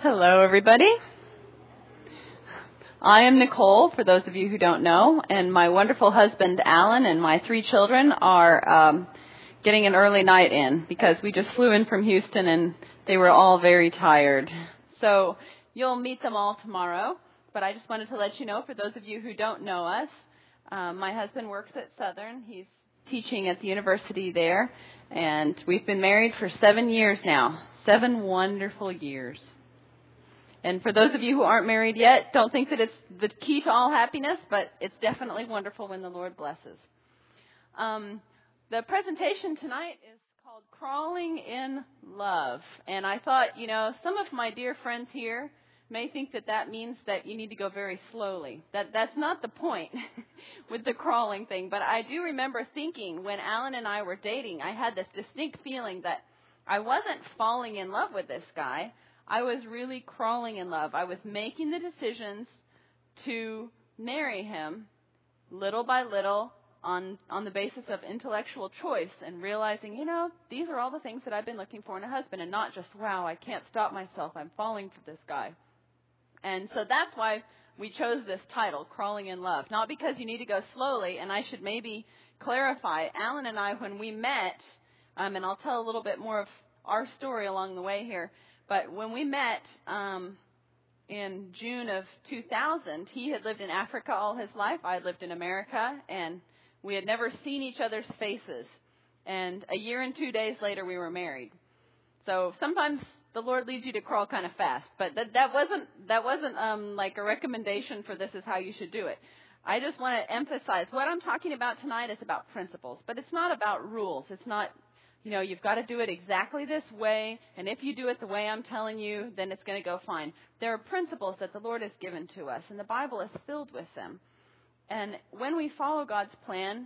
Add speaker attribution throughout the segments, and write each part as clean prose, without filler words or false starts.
Speaker 1: Hello, everybody. I am Nicole, for those of you who don't know, and my wonderful husband, Alan, and my 3 children are getting an early night in because we just flew in from Houston and they were all very tired. So you'll meet them all tomorrow, but I just wanted to let you know, for those of you who don't know us, my husband works at Southern. He's teaching at the university there, and we've been married for 7 years now, 7 wonderful years. And for those of you who aren't married yet, don't think that it's the key to all happiness, but it's definitely wonderful when the Lord blesses. The presentation tonight is called Crawling in Love. And I thought, some of my dear friends here may think that that means that you need to go very slowly. That's not the point with the crawling thing. But I do remember thinking when Alan and I were dating, I had this distinct feeling that I wasn't falling in love with this guy. I was really crawling in love. I was making the decisions to marry him little by little on the basis of intellectual choice and realizing, these are all the things that I've been looking for in a husband, and not just, wow, I can't stop myself. I'm falling for this guy. And so that's why we chose this title, Crawling in Love. Not because you need to go slowly, and I should maybe clarify, Alan and I, when we met, and I'll tell a little bit more of our story along the way here, but when we met in June of 2000, he had lived in Africa all his life. I had lived in America, and we had never seen each other's faces. And a year and 2 days later, we were married. So sometimes the Lord leads you to crawl kind of fast, but that wasn't like a recommendation for this is how you should do it. I just want to emphasize what I'm talking about tonight is about principles, but it's not about rules. It's not, you've got to do it exactly this way, and if you do it the way I'm telling you, then it's going to go fine. There are principles that the Lord has given to us, and the Bible is filled with them. And when we follow God's plan,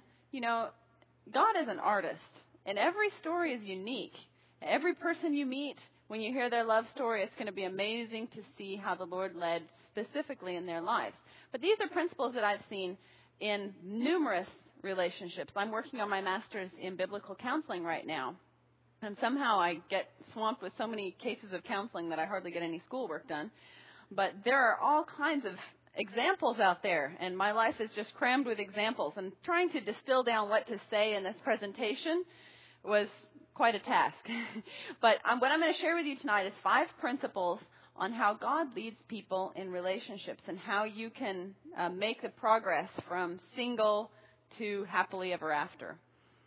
Speaker 1: God is an artist, and every story is unique. Every person you meet, when you hear their love story, it's going to be amazing to see how the Lord led specifically in their lives. But these are principles that I've seen in numerous relationships. I'm working on my master's in biblical counseling right now, and somehow I get swamped with so many cases of counseling that I hardly get any schoolwork done. But there are all kinds of examples out there, and my life is just crammed with examples. And trying to distill down what to say in this presentation was quite a task. But what I'm going to share with you tonight is 5 principles on how God leads people in relationships and how you can make the progress from single to happily ever after.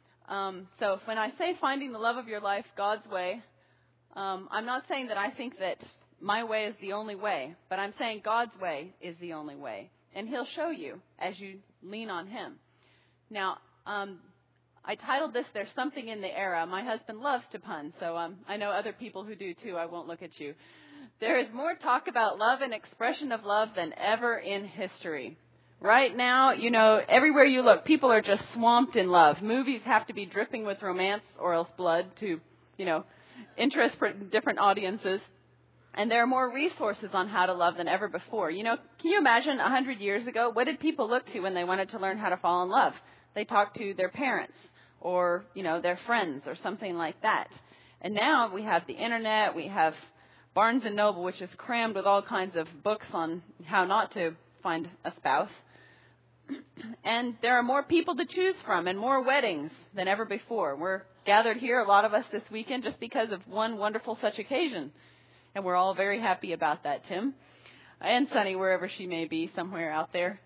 Speaker 1: So when I say finding the love of your life God's way, I'm not saying that I think that my way is the only way, but I'm saying God's way is the only way. And He'll show you as you lean on Him. Now, I titled this, There's Something in the Era. My husband loves to pun, so I know other people who do too. I won't look at you. There is more talk about love and expression of love than ever in history. Right now, everywhere you look, people are just swamped in love. Movies have to be dripping with romance or else blood to, interest different audiences. And there are more resources on how to love than ever before. Can you imagine 100 years ago, what did people look to when they wanted to learn how to fall in love? They talked to their parents or, their friends or something like that. And now we have the internet, we have Barnes & Noble, which is crammed with all kinds of books on how not to find a spouse. And there are more people to choose from and more weddings than ever before. We're gathered here, a lot of us this weekend, just because of one wonderful such occasion. And we're all very happy about that, Tim. And Sunny, wherever she may be, somewhere out there.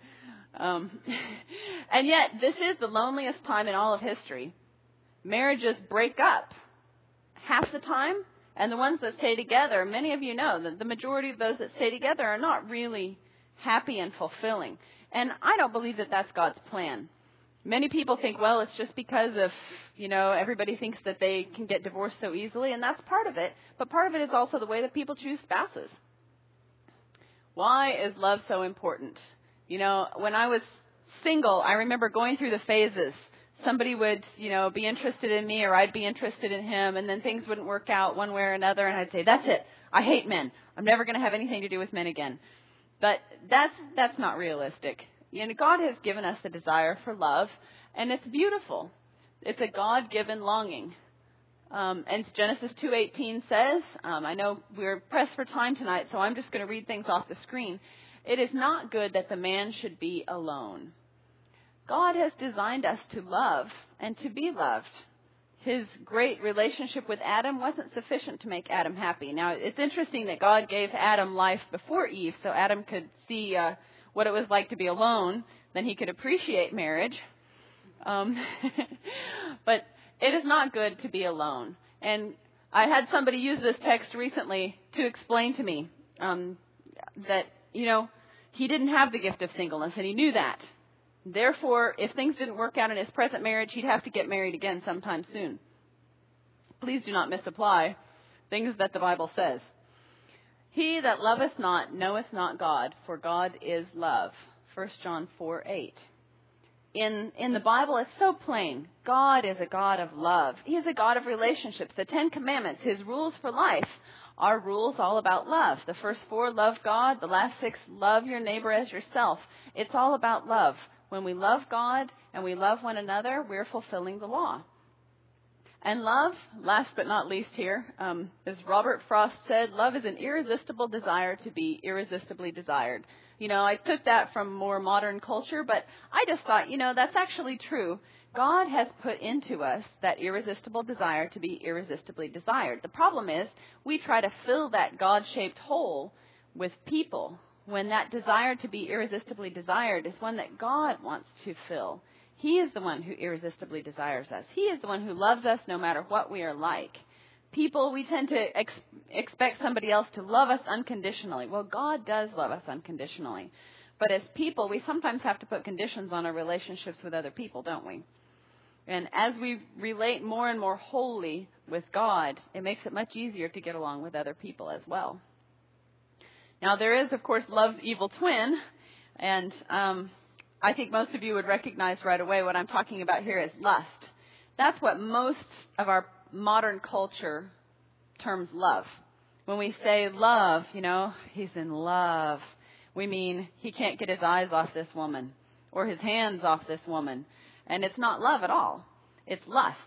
Speaker 1: And yet, this is the loneliest time in all of history. Marriages break up half the time, and the ones that stay together, many of you know that the majority of those that stay together are not really happy and fulfilling. And I don't believe that that's God's plan. Many people think, well, it's just because of, everybody thinks that they can get divorced so easily, and that's part of it. But part of it is also the way that people choose spouses. Why is love so important? When I was single, I remember going through the phases. Somebody would, be interested in me or I'd be interested in him, and then things wouldn't work out one way or another, and I'd say, that's it. I hate men. I'm never going to have anything to do with men again. But that's not realistic. God has given us a desire for love, and it's beautiful. It's a God-given longing. And Genesis 2:18 says, I know we're pressed for time tonight, so I'm just going to read things off the screen. It is not good that the man should be alone. God has designed us to love and to be loved. His great relationship with Adam wasn't sufficient to make Adam happy. Now, it's interesting that God gave Adam life before Eve, so Adam could see what it was like to be alone. Then he could appreciate marriage. But it is not good to be alone. And I had somebody use this text recently to explain to me that, he didn't have the gift of singleness, and he knew that. Therefore, if things didn't work out in his present marriage, he'd have to get married again sometime soon. Please do not misapply things that the Bible says. He that loveth not knoweth not God, for God is love. 1 John 4:8. In the Bible, it's so plain. God is a God of love. He is a God of relationships. The 10 Commandments, His rules for life, are rules all about love. The first 4, love God. The last 6, love your neighbor as yourself. It's all about love. When we love God and we love one another, we're fulfilling the law. And love, last but not least here, as Robert Frost said, love is an irresistible desire to be irresistibly desired. I took that from more modern culture, but I just thought, that's actually true. God has put into us that irresistible desire to be irresistibly desired. The problem is we try to fill that God-shaped hole with people, when that desire to be irresistibly desired is one that God wants to fill. He is the one who irresistibly desires us. He is the one who loves us no matter what we are like. People, we tend to expect somebody else to love us unconditionally. Well, God does love us unconditionally. But as people, we sometimes have to put conditions on our relationships with other people, don't we? And as we relate more and more wholly with God, it makes it much easier to get along with other people as well. Now, there is, of course, love's evil twin, and I think most of you would recognize right away what I'm talking about here is lust. That's what most of our modern culture terms love. When we say love, he's in love, we mean he can't get his eyes off this woman or his hands off this woman. And it's not love at all. It's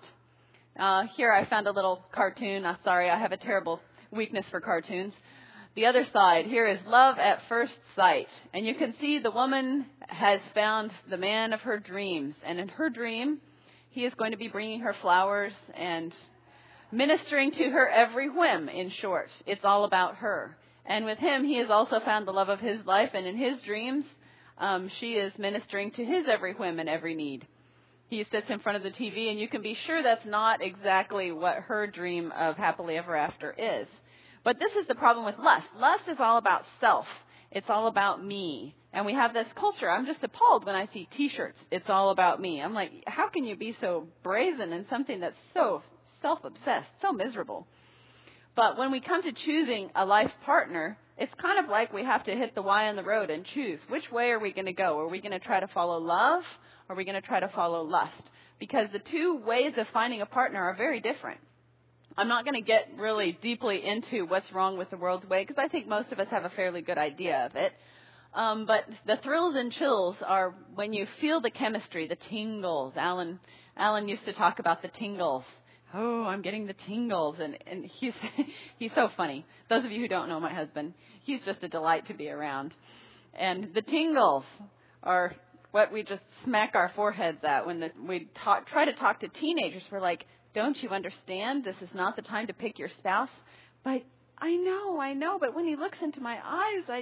Speaker 1: lust. Here I found a little cartoon. Sorry, I have a terrible weakness for cartoons. The other side here is love at first sight. And you can see the woman has found the man of her dreams. And in her dream, he is going to be bringing her flowers and ministering to her every whim, in short. It's all about her. And with him, he has also found the love of his life. And in his dreams, she is ministering to his every whim and every need. He sits in front of the TV, and you can be sure that's not exactly what her dream of happily ever after is. But this is the problem with lust. Lust is all about self. It's all about me. And we have this culture. I'm just appalled when I see T-shirts. It's all about me. I'm like, how can you be so brazen in something that's so self-obsessed, so miserable? But when we come to choosing a life partner, it's kind of like we have to hit the Y on the road and choose. Which way are we going to go? Are we going to try to follow love, or are we going to try to follow lust? Because the two ways of finding a partner are very different. I'm not going to get really deeply into what's wrong with the world's way, because I think most of us have a fairly good idea of it. But the thrills and chills are when you feel the chemistry, the tingles. Alan used to talk about the tingles. Oh, I'm getting the tingles. And he's so funny. Those of you who don't know my husband, he's just a delight to be around. And the tingles are what we just smack our foreheads at when we try to talk to teenagers. We're like, don't you understand? This is not the time to pick your spouse. But I know. But when he looks into my eyes,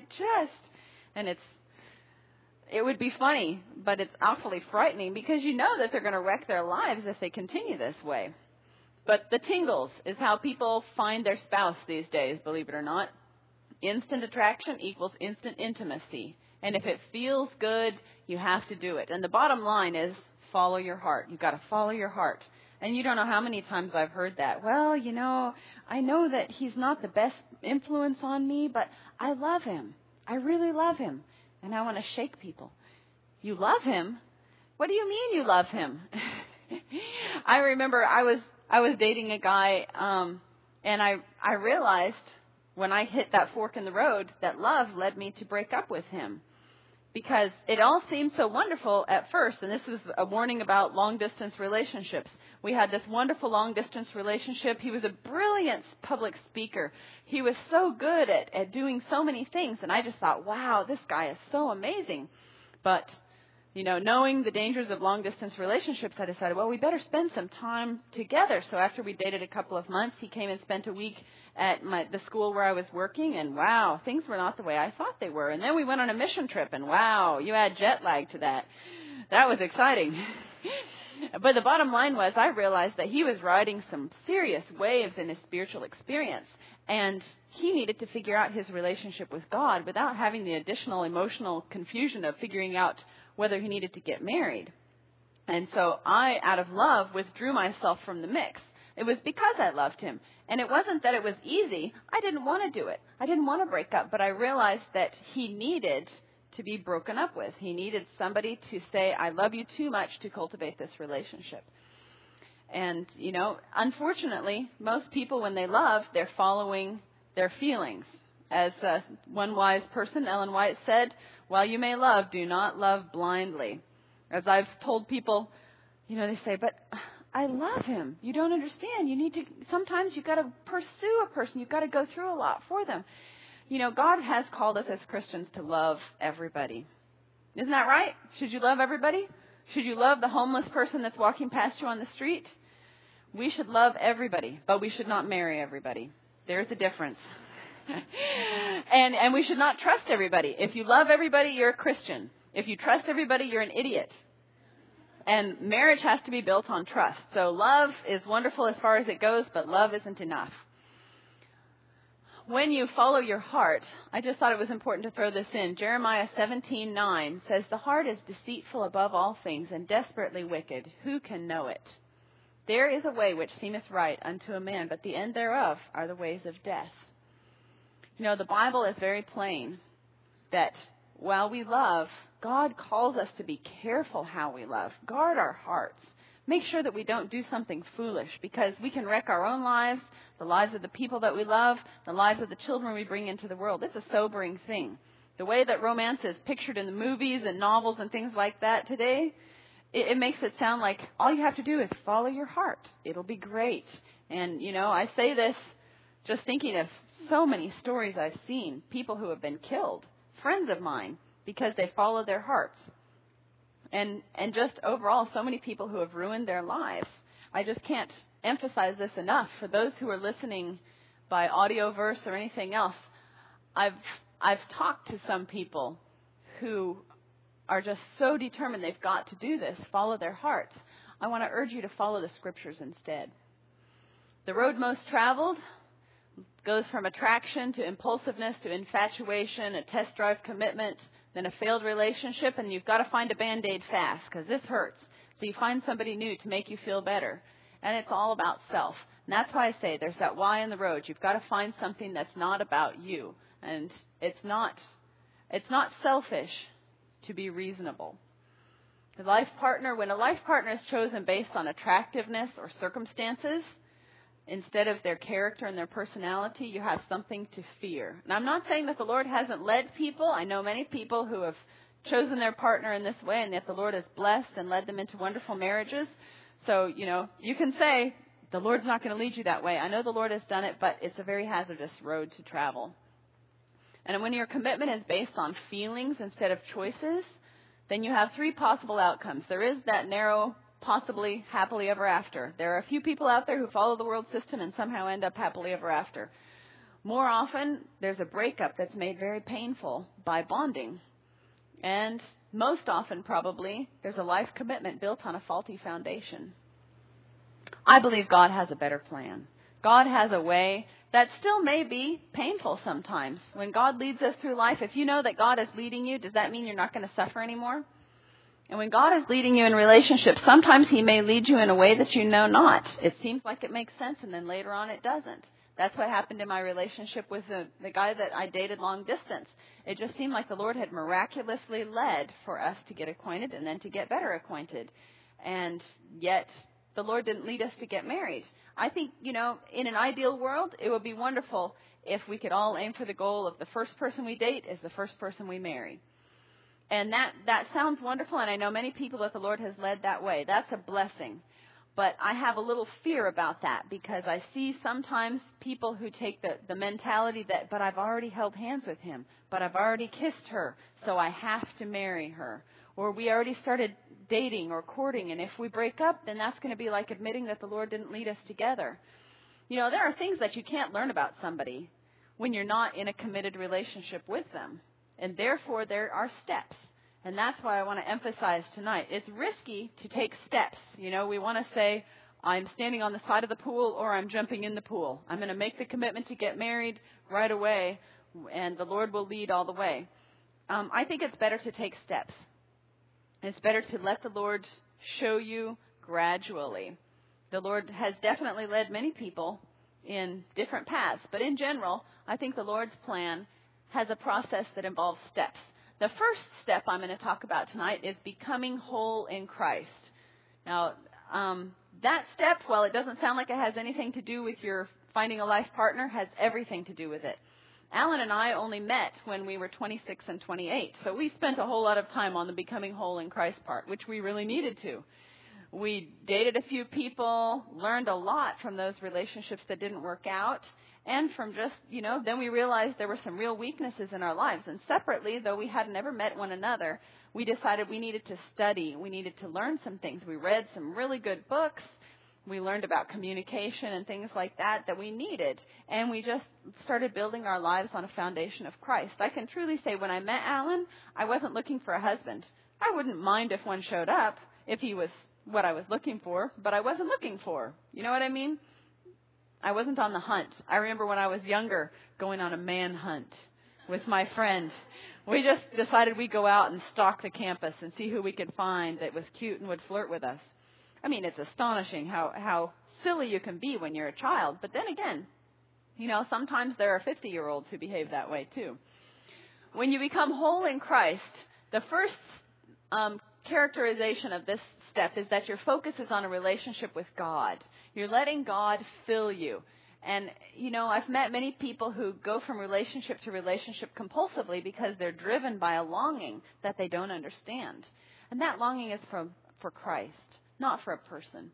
Speaker 1: and it would be funny, but it's awfully frightening, because you know that they're going to wreck their lives if they continue this way. But the tingles is how people find their spouse these days, believe it or not. Instant attraction equals instant intimacy. And if it feels good, you have to do it. And the bottom line is follow your heart. You've got to follow your heart. And you don't know how many times I've heard that. Well, I know that he's not the best influence on me, but I love him. I really love him. And I want to shake people. You love him? What do you mean you love him? I remember I was dating a guy, and I realized when I hit that fork in the road that love led me to break up with him. Because it all seemed so wonderful at first, and this is a warning about long-distance relationships. We had this wonderful long-distance relationship. He was a brilliant public speaker. He was so good at doing so many things. And I just thought, wow, this guy is so amazing. But, knowing the dangers of long-distance relationships, I decided, well, we better spend some time together. So after we dated a couple of months, he came and spent a week at the school where I was working. And, wow, things were not the way I thought they were. And then we went on a mission trip. And, wow, you add jet lag to that. That was exciting. But the bottom line was I realized that he was riding some serious waves in his spiritual experience. And he needed to figure out his relationship with God without having the additional emotional confusion of figuring out whether he needed to get married. And so I, out of love, withdrew myself from the mix. It was because I loved him. And it wasn't that it was easy. I didn't want to do it. I didn't want to break up. But I realized that he needed to be broken up with. He needed somebody to say, I love you too much to cultivate this relationship. And, unfortunately, most people, when they love, they're following their feelings. As one wise person, Ellen White, said, while you may love, do not love blindly. As I've told people, they say, but I love him. You don't understand. Sometimes you've got to pursue a person. You've got to go through a lot for them. God has called us as Christians to love everybody. Isn't that right? Should you love everybody? Should you love the homeless person that's walking past you on the street? We should love everybody, but we should not marry everybody. There's a difference. And we should not trust everybody. If you love everybody, you're a Christian. If you trust everybody, you're an idiot. And marriage has to be built on trust. So love is wonderful as far as it goes, but love isn't enough. When you follow your heart, I just thought it was important to throw this in. Jeremiah 17:9 says, the heart is deceitful above all things and desperately wicked. Who can know it? There is a way which seemeth right unto a man, but the end thereof are the ways of death. The Bible is very plain that while we love, God calls us to be careful how we love. Guard our hearts. Make sure that we don't do something foolish, because we can wreck our own lives, the lives of the people that we love, the lives of the children we bring into the world. It's a sobering thing. The way that romance is pictured in the movies and novels and things like that today, it makes it sound like all you have to do is follow your heart. It'll be great. And, I say this just thinking of so many stories I've seen. People who have been killed, friends of mine, because they follow their hearts. And just overall, so many people who have ruined their lives. I just can't emphasize this enough. For those who are listening by audio verse or anything else, I've talked to some people who are just so determined they've got to do this, follow their hearts. I want to urge you to follow the scriptures instead. The road most traveled goes from attraction to impulsiveness to infatuation, a test drive commitment, then a failed relationship, and you've got to find a Band-Aid fast because this hurts. So you find somebody new to make you feel better. And it's all about self. And that's why I say there's that Y in the road. You've got to find something that's not about you. And it's not selfish to be reasonable. When a life partner is chosen based on attractiveness or circumstances, instead of their character and their personality, you have something to fear. And I'm not saying that the Lord hasn't led people. I know many people who have chosen their partner in this way, and yet the Lord has blessed and led them into wonderful marriages. So, you can say, the Lord's not going to lead you that way. I know the Lord has done it, but it's a very hazardous road to travel. And when your commitment is based on feelings instead of choices, then you have three possible outcomes. There is that narrow, possibly happily ever after. There are a few people out there who follow the world system and somehow end up happily ever after. More often, there's a breakup that's made very painful by bonding. And most often, probably, there's a life commitment built on a faulty foundation. I believe God has a better plan. God has a way that still may be painful sometimes. When God leads us through life, if you know that God is leading you, does that mean you're not going to suffer anymore? And when God is leading you in relationships, sometimes He may lead you in a way that you know not. It seems like it makes sense, and then later on it doesn't. That's what happened in my relationship with the guy that I dated long distance. It just seemed like the Lord had miraculously led for us to get acquainted and then to get better acquainted. And yet the Lord didn't lead us to get married. I think, in an ideal world, it would be wonderful if we could all aim for the goal of the first person we date is the first person we marry. And that sounds wonderful, and I know many people that the Lord has led that way. That's a blessing. But I have a little fear about that because I see sometimes people who take the mentality that, but I've already held hands with him, but I've already kissed her, so I have to marry her. Or we already started dating or courting, and if we break up, then that's going to be like admitting that the Lord didn't lead us together. You know, there are things that you can't learn about somebody when you're not in a committed relationship with them. And therefore, there are steps. And that's why I want to emphasize tonight. It's risky to take steps. You know, we want to say, I'm standing on the side of the pool or I'm jumping in the pool. I'm going to make the commitment to get married right away, and the Lord will lead all the way. I think it's better to take steps. It's better to let the Lord show you gradually. The Lord has definitely led many people in different paths. But in general, I think the Lord's plan has a process that involves steps. The first step I'm going to talk about tonight is becoming whole in Christ. Now, that step, while it doesn't sound like it has anything to do with your finding a life partner, has everything to do with it. Alan and I only met when we were 26 and 28, so we spent a whole lot of time on the becoming whole in Christ part, which we really needed to. We dated a few people, learned a lot from those relationships that didn't work out, and from just, then we realized there were some real weaknesses in our lives. And separately, though we had never met one another, we decided we needed to study. We needed to learn some things. We read some really good books. We learned about communication and things like that we needed. And we just started building our lives on a foundation of Christ. I can truly say when I met Alan, I wasn't looking for a husband. I wouldn't mind if one showed up, if he was what I was looking for, but I wasn't looking for. You know what I mean? I wasn't on the hunt. I remember when I was younger going on a man hunt with my friend. We just decided we'd go out and stalk the campus and see who we could find that was cute and would flirt with us. I mean, it's astonishing how silly you can be when you're a child. But then again, sometimes there are 50-year-olds who behave that way too. When you become whole in Christ, the first characterization of this step is that your focus is on a relationship with God. You're letting God fill you. And, I've met many people who go from relationship to relationship compulsively because they're driven by a longing that they don't understand. And that longing is for Christ, not for a person.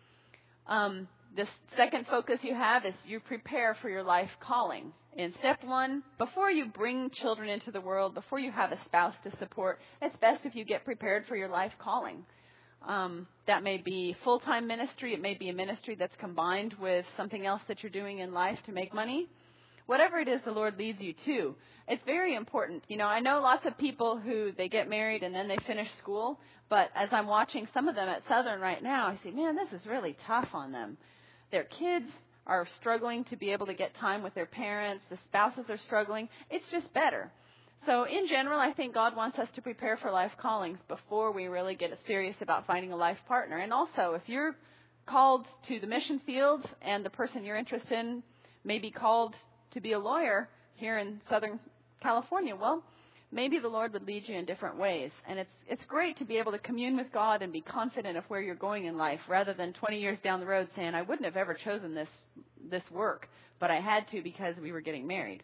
Speaker 1: The second focus you have is you prepare for your life calling. In step 1, before you bring children into the world, before you have a spouse to support, it's best if you get prepared for your life calling. That may be full-time ministry. It may be a ministry that's combined with something else that you're doing in life to make money. Whatever it is the Lord leads you to, it's very important. I know lots of people who they get married and then they finish school, but as I'm watching some of them at Southern right now, I see, man, this is really tough on them. Their kids are struggling to be able to get time with their parents. The spouses are struggling. It's just better. So in general, I think God wants us to prepare for life callings before we really get serious about finding a life partner. And also, if you're called to the mission field and the person you're interested in may be called to be a lawyer here in Southern California, well, maybe the Lord would lead you in different ways. And it's great to be able to commune with God and be confident of where you're going in life rather than 20 years down the road saying, I wouldn't have ever chosen this work, but I had to because we were getting married.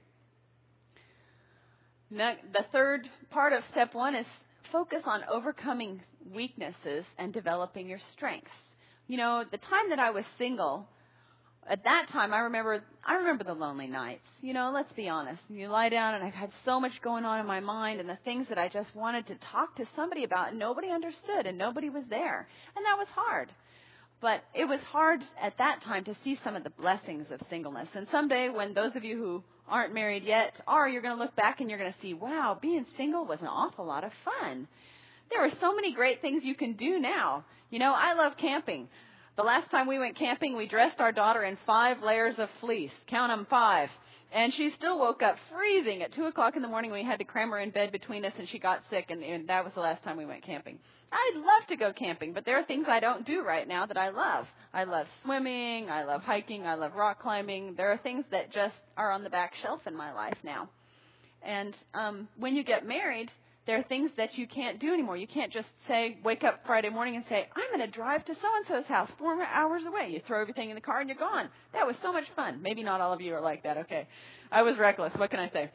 Speaker 1: Now, the third part of step 1 is focus on overcoming weaknesses and developing your strengths. The time that I was single, at that time, I remember the lonely nights. Let's be honest. You lie down and I've had so much going on in my mind and the things that I just wanted to talk to somebody about and nobody understood and nobody was there. And that was hard. But it was hard at that time to see some of the blessings of singleness. And someday when those of you who aren't married yet you're going to look back and you're going to see, wow, being single was an awful lot of fun. There are so many great things you can do now. I love camping. The last time we went camping, we dressed our daughter in 5 layers of fleece. Count them, 5. And she still woke up freezing at 2 o'clock in the morning. We had to cram her in bed between us and she got sick. And that was the last time we went camping. I'd love to go camping, but there are things I don't do right now that I love. I love swimming. I love hiking. I love rock climbing. There are things that just are on the back shelf in my life now. And when you get married, there are things that you can't do anymore. You can't just wake up Friday morning and say, I'm going to drive to so-and-so's house 4 hours away. You throw everything in the car and you're gone. That was so much fun. Maybe not all of you are like that. Okay. I was reckless. What can I say?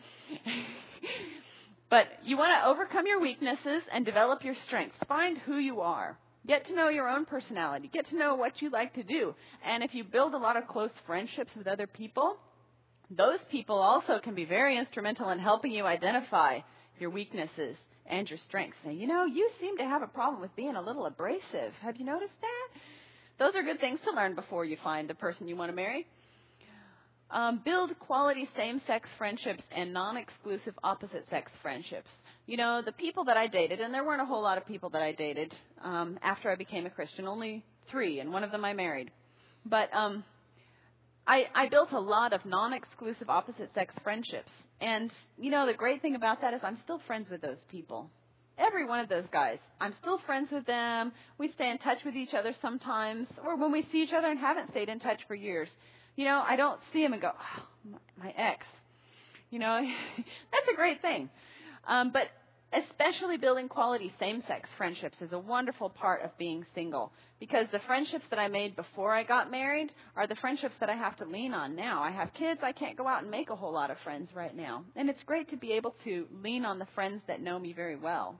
Speaker 1: But you want to overcome your weaknesses and develop your strengths. Find who you are. Get to know your own personality. Get to know what you like to do. And if you build a lot of close friendships with other people, those people also can be very instrumental in helping you identify your weaknesses and your strengths. Say, you seem to have a problem with being a little abrasive. Have you noticed that? Those are good things to learn before you find the person you want to marry. Build quality same-sex friendships and non-exclusive opposite-sex friendships. The people that I dated, and there weren't a whole lot of people that I dated after I became a Christian, only 3, and one of them I married. But I built a lot of non-exclusive opposite-sex friendships. And, the great thing about that is I'm still friends with those people. Every one of those guys. I'm still friends with them. We stay in touch with each other sometimes, or when we see each other and haven't stayed in touch for years. I don't see him and go, oh, my ex. That's a great thing. But especially building quality same-sex friendships is a wonderful part of being single, because the friendships that I made before I got married are the friendships that I have to lean on now. I have kids. I can't go out and make a whole lot of friends right now. And it's great to be able to lean on the friends that know me very well.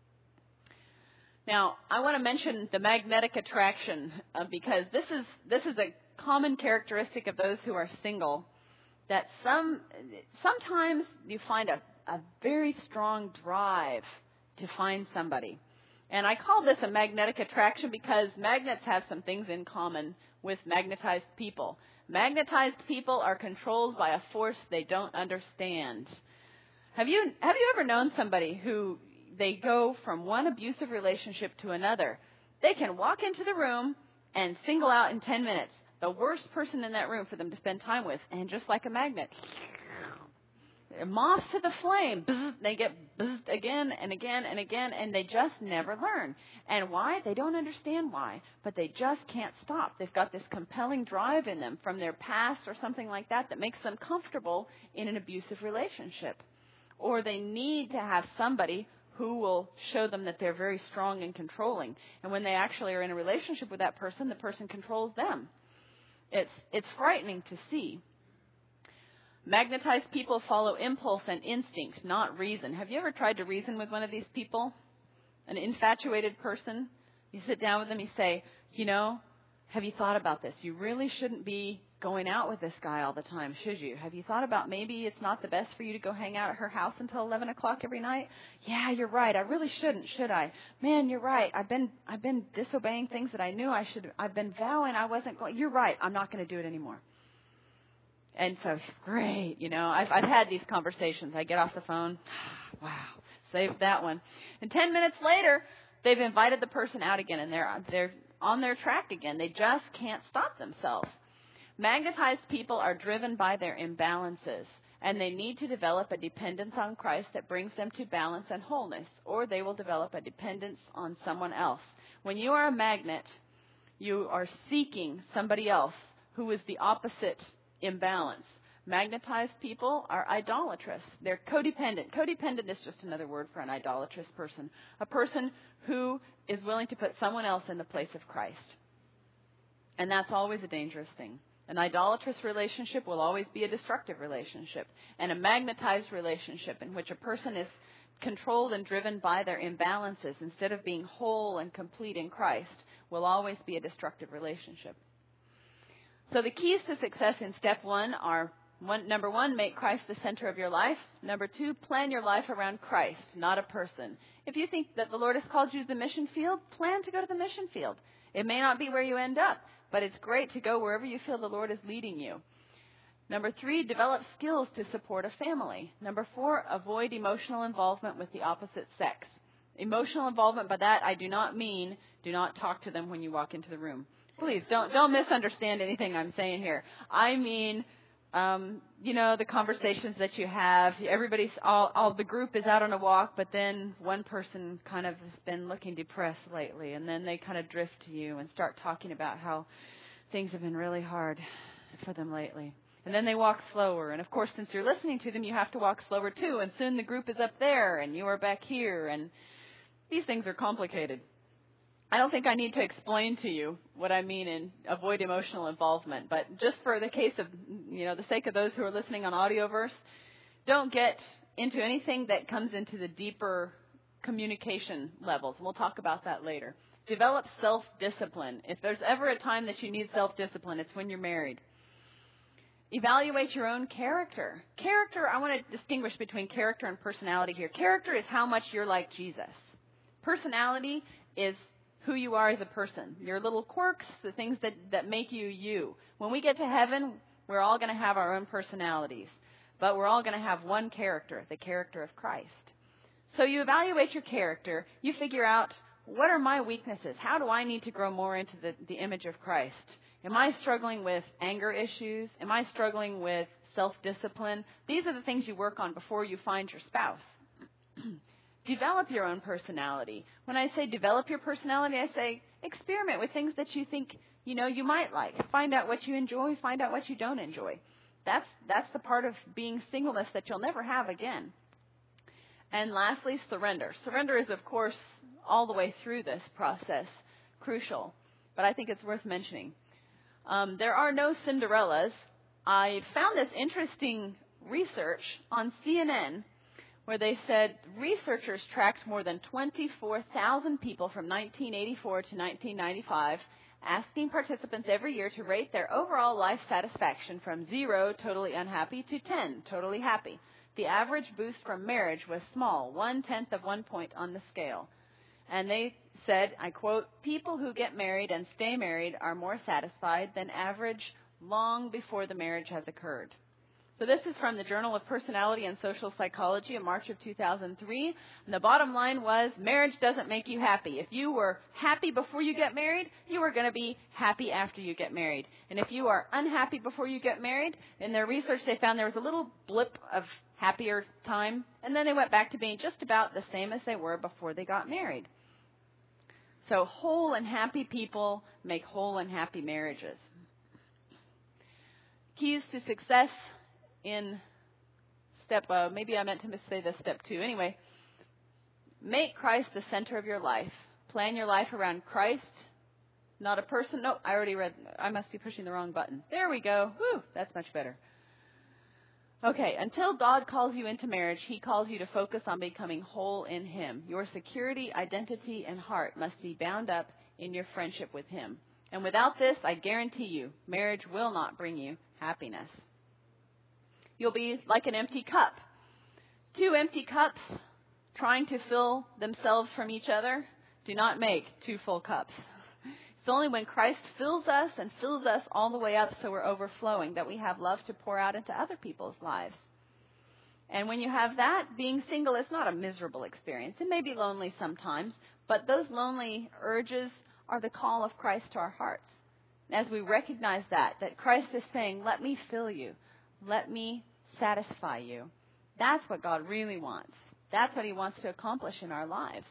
Speaker 1: Now, I want to mention the magnetic attraction because this is a common characteristic of those who are single, that sometimes you find a very strong drive to find somebody. And I call this a magnetic attraction because magnets have some things in common with magnetized people. Magnetized people are controlled by a force they don't understand. Have you ever known somebody who they go from one abusive relationship to another? They can walk into the room and single out in 10 minutes the worst person in that room for them to spend time with, and just like a magnet, moths to the flame, bzz, they get buzzed again and again and again, and they just never learn. And why? They don't understand why, but they just can't stop. They've got this compelling drive in them from their past or something like that makes them comfortable in an abusive relationship. Or they need to have somebody who will show them that they're very strong and controlling. And when they actually are in a relationship with that person, the person controls them. It's frightening to see. Magnetized people follow impulse and instinct, not reason. Have you ever tried to reason with one of these people? An infatuated person? You sit down with them, you say, have you thought about this? You really shouldn't be going out with this guy all the time, should you? Have you thought about maybe it's not the best for you to go hang out at her house until 11 o'clock every night? Yeah, you're right. I really shouldn't, should I? Man, you're right. I've been disobeying things that I knew I should. I've been vowing I wasn't going. You're right. I'm not going to do it anymore. And so, great. I've had these conversations. I get off the phone. Wow, saved that one. And 10 minutes later, they've invited the person out again, and they're on their track again. They just can't stop themselves. Magnetized people are driven by their imbalances, and they need to develop a dependence on Christ that brings them to balance and wholeness, or they will develop a dependence on someone else. When you are a magnet, you are seeking somebody else who is the opposite imbalance. Magnetized people are idolatrous. They're codependent. Codependent is just another word for an idolatrous person, a person who is willing to put someone else in the place of Christ. And that's always a dangerous thing. An idolatrous relationship will always be a destructive relationship. And a magnetized relationship in which a person is controlled and driven by their imbalances instead of being whole and complete in Christ will always be a destructive relationship. So the keys to success in step 1 are, number 1, make Christ the center of your life. Number 2, plan your life around Christ, not a person. If you think that the Lord has called you to the mission field, plan to go to the mission field. It may not be where you end up, but it's great to go wherever you feel the Lord is leading you. Number 3, develop skills to support a family. Number 4, avoid emotional involvement with the opposite sex. Emotional involvement, by that I do not mean do not talk to them when you walk into the room. Please don't misunderstand anything I'm saying here. I mean, the conversations that you have. Everybody's all the group is out on a walk, but then one person kind of has been looking depressed lately, and then they kind of drift to you and start talking about how things have been really hard for them lately. And then they walk slower, and of course, since you're listening to them, you have to walk slower too. And soon the group is up there, and you are back here, and these things are complicated. I don't think I need to explain to you what I mean in avoid emotional involvement, but just for the case of, the sake of those who are listening on Audioverse, don't get into anything that comes into the deeper communication levels. We'll talk about that later. Develop self-discipline. If there's ever a time that you need self-discipline, it's when you're married. Evaluate your own character. Character, I want to distinguish between character and personality here. Character is how much you're like Jesus. Personality is who you are as a person. Your little quirks, the things that make you you. When we get to heaven, we're all going to have our own personalities. But we're all going to have one character, the character of Christ. So you evaluate your character. You figure out, what are my weaknesses? How do I need to grow more into the image of Christ? Am I struggling with anger issues? Am I struggling with self-discipline? These are the things you work on before you find your spouse. Develop your own personality. When I say develop your personality, I say experiment with things that you think, you might like. Find out what you enjoy. Find out what you don't enjoy. That's the part of being singleness that you'll never have again. And lastly, surrender. Surrender is, of course, all the way through this process, crucial. But I think it's worth mentioning. There are no Cinderellas. I found this interesting research on CNN where they said researchers tracked more than 24,000 people from 1984 to 1995, asking participants every year to rate their overall life satisfaction from 0, totally unhappy, to 10, totally happy. The average boost from marriage was small, 1/10 of 1 point on the scale. And they said, I quote, people who get married and stay married are more satisfied than average long before the marriage has occurred. So this is from the Journal of Personality and Social Psychology in March of 2003. And the bottom line was, marriage doesn't make you happy. If you were happy before you get married, you are going to be happy after you get married. And if you are unhappy before you get married, in their research they found there was a little blip of happier time. And then they went back to being just about the same as they were before they got married. So whole and happy people make whole and happy marriages. Keys to success in maybe I meant to say this, step 2. Anyway, make Christ the center of your life. Plan your life around Christ, not a person. Nope, I must be pushing the wrong button. There we go. Whew, that's much better. Okay, until God calls you into marriage, He calls you to focus on becoming whole in Him. Your security, identity, and heart must be bound up in your friendship with Him. And without this, I guarantee you, marriage will not bring you happiness. You'll be like an empty cup. 2 empty cups trying to fill themselves from each other do not make 2 full cups. It's only when Christ fills us and fills us all the way up so we're overflowing that we have love to pour out into other people's lives. And when you have that, being single is not a miserable experience. It may be lonely sometimes, but those lonely urges are the call of Christ to our hearts. As we recognize that Christ is saying, let me fill you. Let me satisfy you. That's what God really wants. That's what He wants to accomplish in our lives.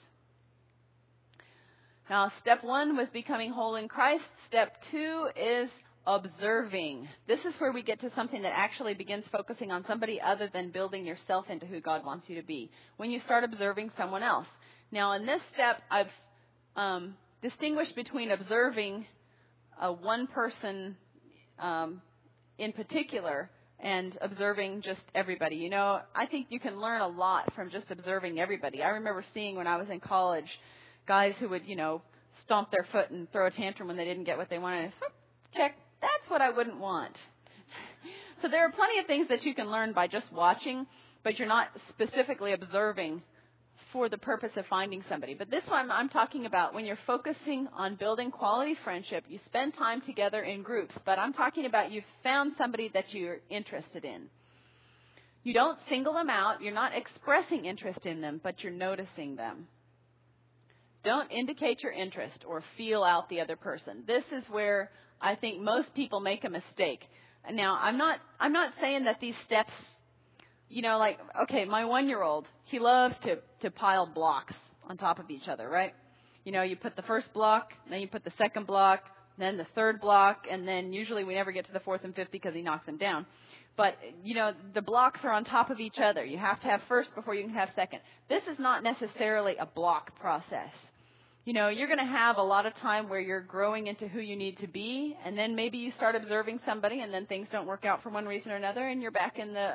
Speaker 1: Now, step 1 was becoming whole in Christ. Step 2 is observing. This is where we get to something that actually begins focusing on somebody other than building yourself into who God wants you to be. When you start observing someone else. Now, in this step, I've distinguished between observing one person in particular and observing just everybody. I think you can learn a lot from just observing everybody. I remember seeing when I was in college guys who would, stomp their foot and throw a tantrum when they didn't get what they wanted. Check. That's what I wouldn't want. So there are plenty of things that you can learn by just watching, but you're not specifically observing for the purpose of finding somebody. But this one I'm talking about when you're focusing on building quality friendship, you spend time together in groups. But I'm talking about you've found somebody that you're interested in. You don't single them out. You're not expressing interest in them, but you're noticing them. Don't indicate your interest or feel out the other person. This is where I think most people make a mistake. Now, I'm not saying that these steps, okay, my 1-year-old, he loves to pile blocks on top of each other, right? You put the first block, then you put the second block, then the third block, and then usually we never get to the 4th and 5th because he knocks them down. But, the blocks are on top of each other. You have to have first before you can have second. This is not necessarily a block process. You're going to have a lot of time where you're growing into who you need to be, and then maybe you start observing somebody, and then things don't work out for one reason or another, and you're back in the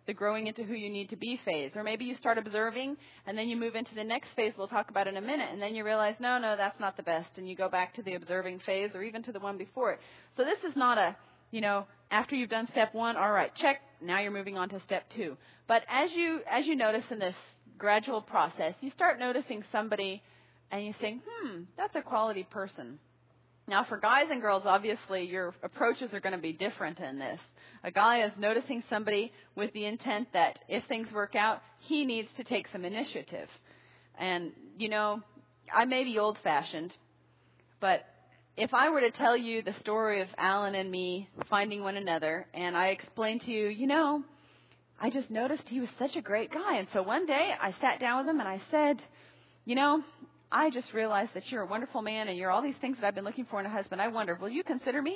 Speaker 1: the growing into who you need to be phase. Or maybe you start observing and then you move into the next phase we'll talk about in a minute, and then you realize, no, that's not the best, and you go back to the observing phase or even to the one before it. So this is not a, after you've done step 1, all right, check, now you're moving on to step 2. But as you notice in this gradual process, you start noticing somebody and you think, that's a quality person. Now, for guys and girls, obviously, your approaches are going to be different in this. A guy is noticing somebody with the intent that if things work out, he needs to take some initiative. And, I may be old-fashioned, but if I were to tell you the story of Alan and me finding one another, and I explained to you, I just noticed he was such a great guy. And so one day I sat down with him and I said, I just realized that you're a wonderful man and you're all these things that I've been looking for in a husband. I wonder, will you consider me?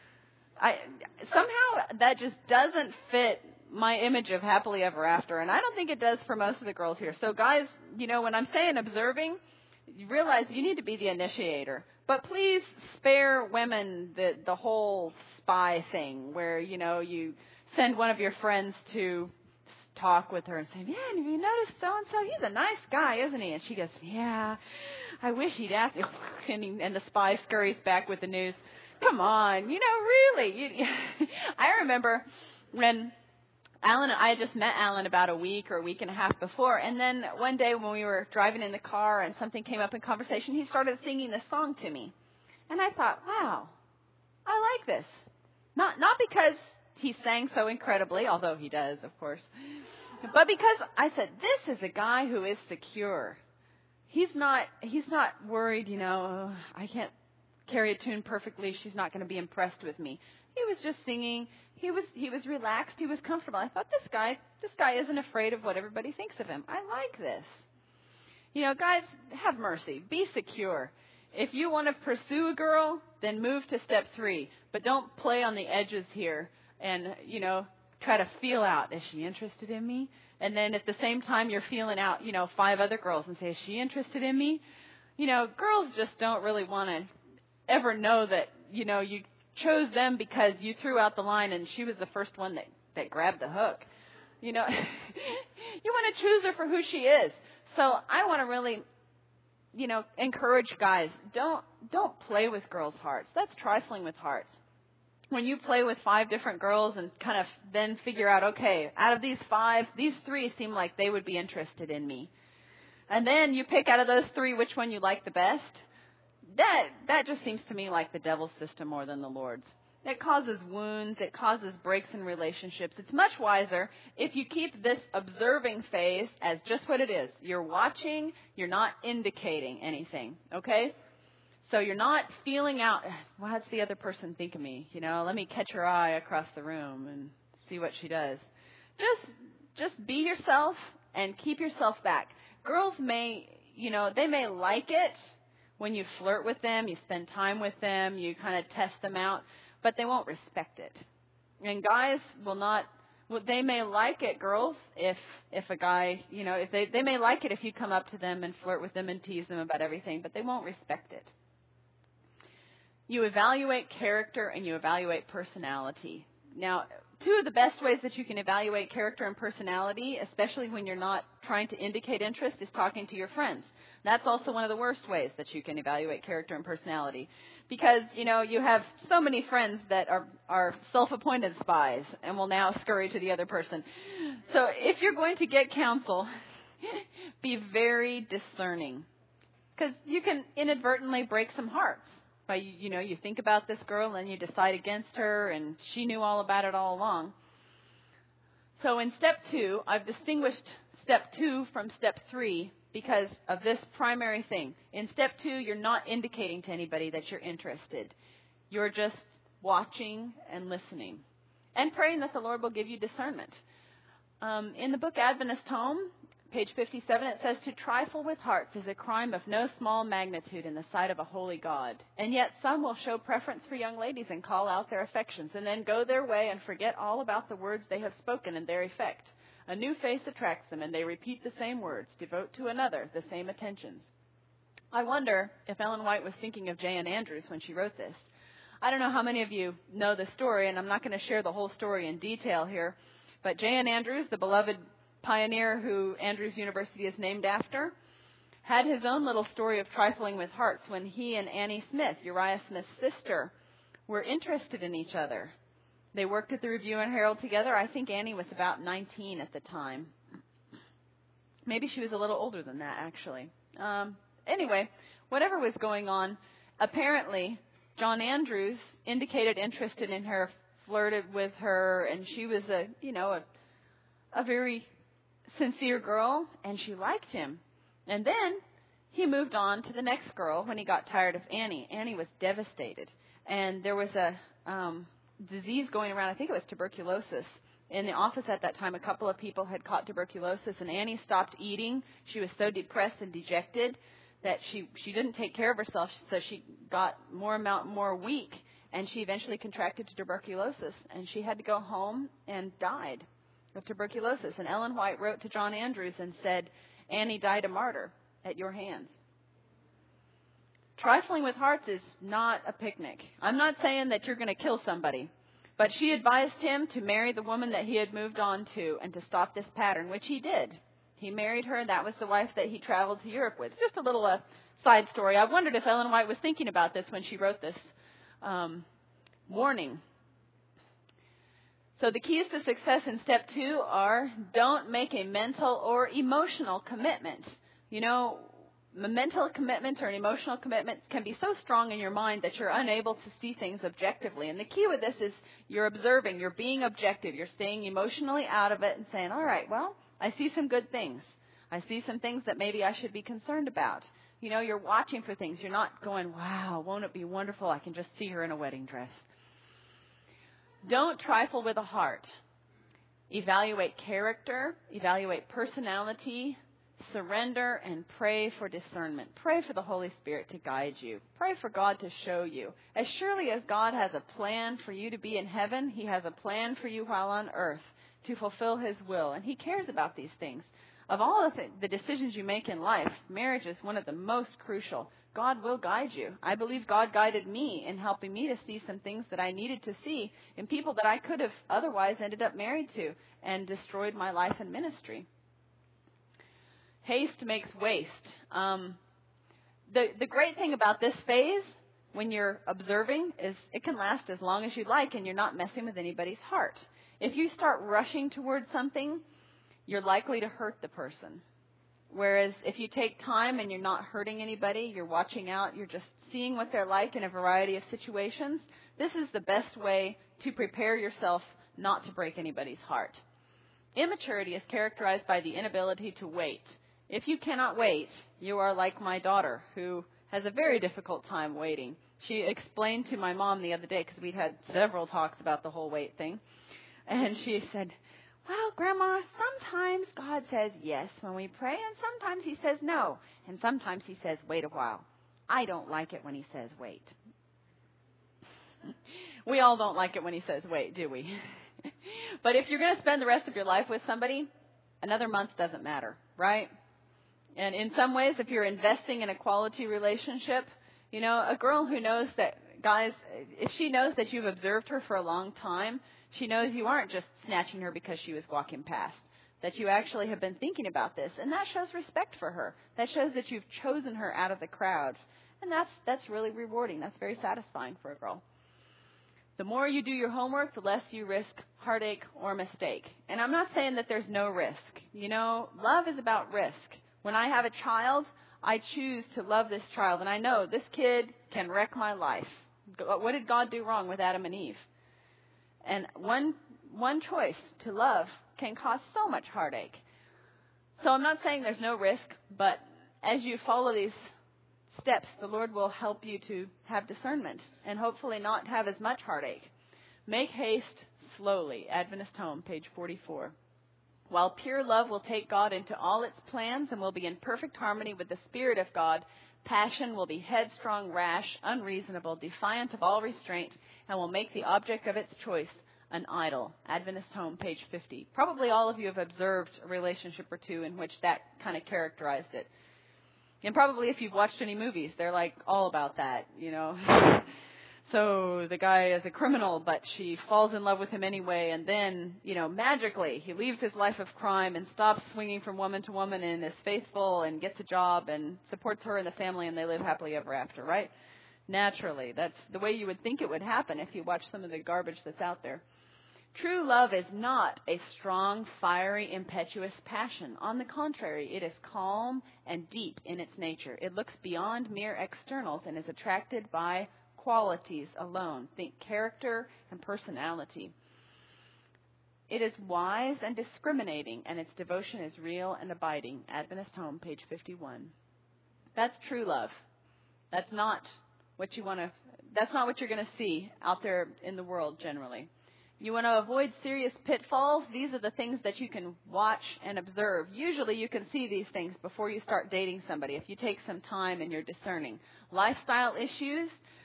Speaker 1: Somehow that just doesn't fit my image of happily ever after. And I don't think it does for most of the girls here. So guys, when I'm saying observing, you realize you need to be the initiator. But please spare women the whole spy thing where, you send one of your friends to talk with her and say, have you noticed so-and-so? He's a nice guy, isn't he? And she goes, yeah, I wish he'd ask me. And the spy scurries back with the news. Come on, really. I remember when I had just met Alan about a week or a week and a half before. And then one day when we were driving in the car and something came up in conversation, he started singing this song to me. And I thought, wow, I like this. Not because he sang so incredibly, although he does, of course. But because I said, this is a guy who is secure. He's not worried, I can't carry a tune perfectly. She's not going to be impressed with me. He was just singing. He was relaxed. He was comfortable. I thought, this guy isn't afraid of what everybody thinks of him. I like this. Guys, have mercy. Be secure. If you want to pursue a girl, then move to step 3. But don't play on the edges here and, try to feel out, is she interested in me? And then at the same time, you're feeling out, 5 other girls and say, is she interested in me? Girls just don't really want to ever know that, you chose them because you threw out the line and she was the first one that grabbed the hook. You want to choose her for who she is. So I want to really, encourage guys, don't play with girls' hearts. That's trifling with hearts. When you play with 5 different girls and kind of then figure out, okay, out of these 5, these 3 seem like they would be interested in me. And then you pick out of those 3 which one you like the best. That just seems to me like the devil's system more than the Lord's. It causes wounds. It causes breaks in relationships. It's much wiser if you keep this observing phase as just what it is. You're watching. You're not indicating anything, okay? So you're not feeling out, what's the other person think of me? Let me catch her eye across the room and see what she does. Just be yourself and keep yourself back. Girls may, they may like it when you flirt with them, you spend time with them, you kind of test them out, but they won't respect it. And guys will not, they may like it, girls, if a guy, if they may like it if you come up to them and flirt with them and tease them about everything, but they won't respect it. You evaluate character and you evaluate personality. Now, 2 of the best ways that you can evaluate character and personality, especially when you're not trying to indicate interest, is talking to your friends. That's also one of the worst ways that you can evaluate character and personality. Because, you have so many friends that are self-appointed spies and will now scurry to the other person. So if you're going to get counsel, be very discerning. Because you can inadvertently break some hearts. By, you think about this girl and you decide against her and she knew all about it all along. So in step 2, I've distinguished step 2 from step 3 because of this primary thing. In step 2, you're not indicating to anybody that you're interested. You're just watching and listening and praying that the Lord will give you discernment. In the book Adventist Home, page 57, it says, to trifle with hearts is a crime of no small magnitude in the sight of a holy God. And yet some will show preference for young ladies and call out their affections and then go their way and forget all about the words they have spoken and their effect. A new face attracts them and they repeat the same words, devote to another the same attentions. I wonder if Ellen White was thinking of J.N. Andrews when she wrote this. I don't know how many of you know the story, and I'm not going to share the whole story in detail here, But J.N. Andrews, the beloved pioneer who Andrews University is named after, had his own little story of trifling with hearts when he and Annie Smith, Uriah Smith's sister, were interested in each other. They worked at the Review and Herald together. I think Annie was about 19 at the time. Maybe she was a little older than that, actually. Anyway, whatever was going on, apparently John Andrews indicated interest in her, flirted with her, and she was a very sincere girl, and she liked him. And then he moved on to the next girl when he got tired of Annie. Annie was devastated, and there was a disease going around. I think it was tuberculosis. In the office at that time, a couple of people had caught tuberculosis, and Annie stopped eating. She was so depressed and dejected that she didn't take care of herself, so she got more weak, and she eventually contracted tuberculosis, and she had to go home and died of tuberculosis. And Ellen White wrote to John Andrews and said, Annie died a martyr at your hands. Trifling with hearts is not a picnic. I'm not saying that you're going to kill somebody, but she advised him to marry the woman that he had moved on to and to stop this pattern, which he did. He married her. That was the wife that he traveled to Europe with. Just a little side story. I wondered if Ellen White was thinking about this when she wrote this warning. So the keys to success in step 2 are don't make a mental or emotional commitment. You know, a mental commitment or an emotional commitment can be so strong in your mind that you're unable to see things objectively. And the key with this is you're observing, you're being objective, you're staying emotionally out of it and saying, all right, well, I see some good things. I see some things that maybe I should be concerned about. You know, you're watching for things. You're not going, wow, won't it be wonderful? I can just see her in a wedding dress. Don't trifle with a heart. Evaluate character, evaluate personality, surrender, and pray for discernment. Pray for the Holy Spirit to guide you. Pray for God to show you. As surely as God has a plan for you to be in heaven, He has a plan for you while on earth to fulfill His will. And He cares about these things. Of all the decisions you make in life, marriage is one of the most crucial. God will guide you. I believe God guided me in helping me to see some things that I needed to see in people that I could have otherwise ended up married to and destroyed my life and ministry. Haste makes waste. The great thing about this phase, when you're observing, is it can last as long as you'd like and you're not messing with anybody's heart. If you start rushing towards something, you're likely to hurt the person. Whereas if you take time and you're not hurting anybody, you're watching out, you're just seeing what they're like in a variety of situations, this is the best way to prepare yourself not to break anybody's heart. Immaturity is characterized by the inability to wait. If you cannot wait, you are like my daughter, who has a very difficult time waiting. She explained to my mom the other day, because we'd had several talks about the whole wait thing, and she said, well, Grandma, sometimes God says yes when we pray, and sometimes He says no, and sometimes He says wait a while. I don't like it when He says wait. We all don't like it when He says wait, do we? But if you're going to spend the rest of your life with somebody, another month doesn't matter, right? And in some ways, if you're investing in a quality relationship, you know, a girl who knows that, guys, if she knows that you've observed her for a long time, she knows you aren't just snatching her because she was walking past, that you actually have been thinking about this. And that shows respect for her. That shows that you've chosen her out of the crowd. And that's really rewarding. That's very satisfying for a girl. The more you do your homework, the less you risk heartache or mistake. And I'm not saying that there's no risk. You know, love is about risk. When I have a child, I choose to love this child. And I know this kid can wreck my life. What did God do wrong with Adam and Eve? And one choice to love can cause so much heartache. So I'm not saying there's no risk, but as you follow these steps, the Lord will help you to have discernment and hopefully not have as much heartache. Make haste slowly. Adventist Home, page 44. While pure love will take God into all its plans and will be in perfect harmony with the Spirit of God, passion will be headstrong, rash, unreasonable, defiant of all restraint, and will make the object of its choice an idol. Adventist Home, page 50. Probably all of you have observed a relationship or two in which that kind of characterized it. And probably if you've watched any movies, they're like all about that, you know. So the guy is a criminal, but she falls in love with him anyway, and then, magically he leaves his life of crime and stops swinging from woman to woman and is faithful and gets a job and supports her and the family, and they live happily ever after, right? Naturally. That's the way you would think it would happen if you watch some of the garbage that's out there. True love is not a strong, fiery, impetuous passion. On the contrary, it is calm and deep in its nature. It looks beyond mere externals and is attracted by qualities alone. Think character and personality. It is wise and discriminating, and its devotion is real and abiding. Adventist Home, page 51. That's true love. That's not what you're going to see out there in the world generally. You want to avoid serious pitfalls? These are the things that you can watch and observe. Usually you can see these things before you start dating somebody if you take some time and you're discerning. Lifestyle issues.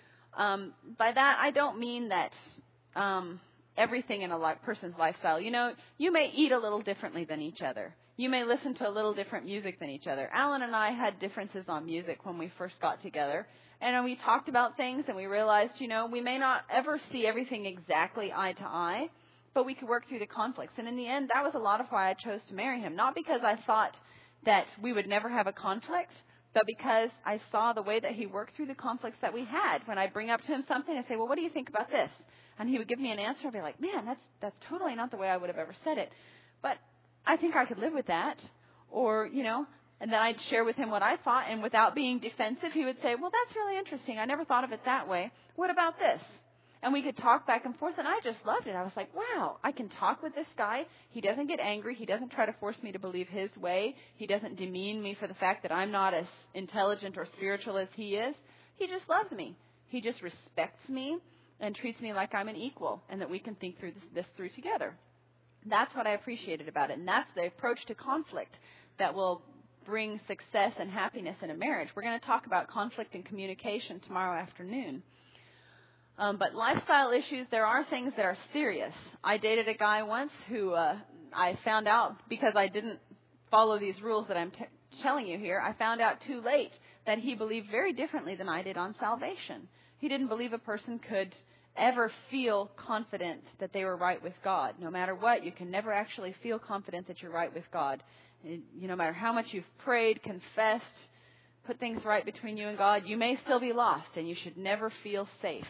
Speaker 1: By that, I don't mean that everything in a person's lifestyle. You may eat a little differently than each other. You may listen to a little different music than each other. Alan and I had differences on music when we first got together. And we talked about things and we realized, we may not ever see everything exactly eye to eye, but we could work through the conflicts. And in the end, that was a lot of why I chose to marry him. Not because I thought that we would never have a conflict, but because I saw the way that he worked through the conflicts that we had. When I bring up to him something, I say, well, what do you think about this? And he would give me an answer and be like, man, that's totally not the way I would have ever said it. But I think I could live with that. Or, and then I'd share with him what I thought, and without being defensive, he would say, well, that's really interesting. I never thought of it that way. What about this? And we could talk back and forth, and I just loved it. I was like, wow, I can talk with this guy. He doesn't get angry. He doesn't try to force me to believe his way. He doesn't demean me for the fact that I'm not as intelligent or spiritual as he is. He just loves me. He just respects me and treats me like I'm an equal, and that we can think through this through together. That's what I appreciated about it, and that's the approach to conflict that will bring success and happiness in a marriage. We're going to talk about conflict and communication tomorrow afternoon. But lifestyle issues, there are things that are serious. I dated a guy once who I found out, because I didn't follow these rules that I'm telling you here, I found out too late that he believed very differently than I did on salvation. He didn't believe a person could ever feel confident that they were right with God. No matter what, you can never actually feel confident that you're right with God. No matter how much you've prayed, confessed, put things right between you and God, you may still be lost, and you should never feel safe.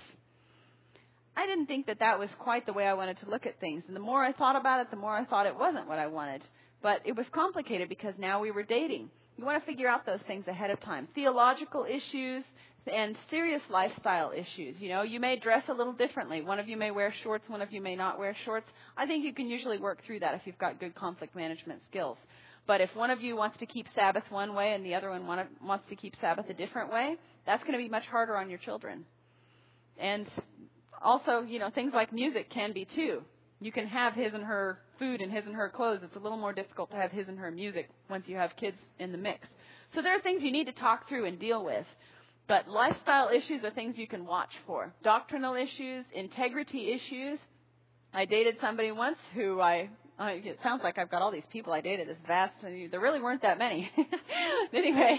Speaker 1: I didn't think that was quite the way I wanted to look at things. And the more I thought about it, the more I thought it wasn't what I wanted. But it was complicated because now we were dating. You want to figure out those things ahead of time. Theological issues and serious lifestyle issues. You may dress a little differently. One of you may wear shorts, one of you may not wear shorts. I think you can usually work through that if you've got good conflict management skills. But if one of you wants to keep Sabbath one way and the other one wants to keep Sabbath a different way, that's going to be much harder on your children. And also, things like music can be too. You can have his and her food and his and her clothes. It's a little more difficult to have his and her music once you have kids in the mix. So there are things you need to talk through and deal with. But lifestyle issues are things you can watch for. Doctrinal issues, integrity issues. I dated somebody once who it sounds like I've got all these people I dated. It's vast. There really weren't that many. Anyway,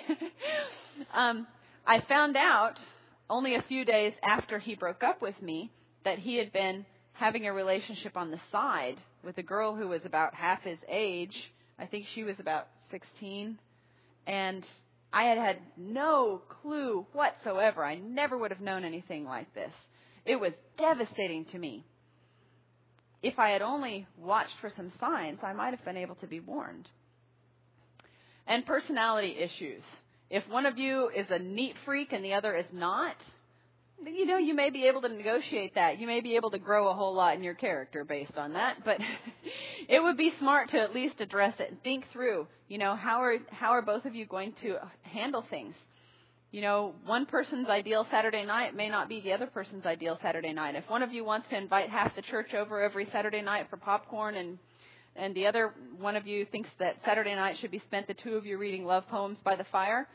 Speaker 1: I found out only a few days after he broke up with me that he had been having a relationship on the side with a girl who was about half his age. I think she was about 16. And I had no clue whatsoever. I never would have known anything like this. It was devastating to me. If I had only watched for some signs, I might have been able to be warned. And personality issues. If one of you is a neat freak and the other is not, you may be able to negotiate that. You may be able to grow a whole lot in your character based on that. But it would be smart to at least address it and think through, how are both of you going to handle things? One person's ideal Saturday night may not be the other person's ideal Saturday night. If one of you wants to invite half the church over every Saturday night for popcorn and the other one of you thinks that Saturday night should be spent the two of you reading love poems by the fire,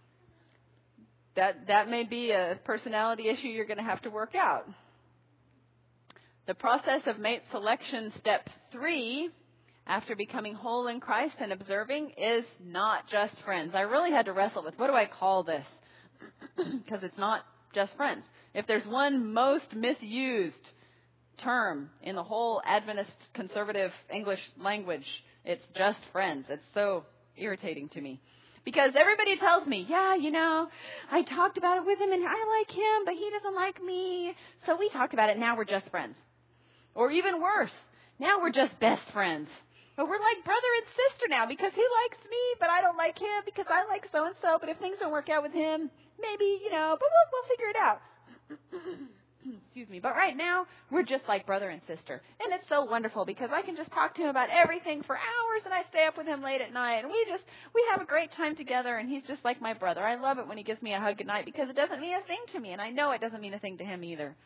Speaker 1: that may be a personality issue you're going to have to work out. The process of mate selection, step 3, after becoming whole in Christ and observing, is not just friends. I really had to wrestle with, what do I call this? Because it's not just friends. If there's one most misused term in the whole Adventist conservative English language, it's just friends. It's so irritating to me. Because everybody tells me, yeah, I talked about it with him and I like him, but he doesn't like me. So we talked about it. Now we're just friends. Or even worse, now we're just best friends. But we're like brother and sister now because he likes me, but I don't like him because I like so-and-so. But if things don't work out with him, maybe, but we'll figure it out. Excuse me. But right now, we're just like brother and sister. And it's so wonderful because I can just talk to him about everything for hours, and I stay up with him late at night. And we have a great time together, and he's just like my brother. I love it when he gives me a hug at night because it doesn't mean a thing to me. And I know it doesn't mean a thing to him either.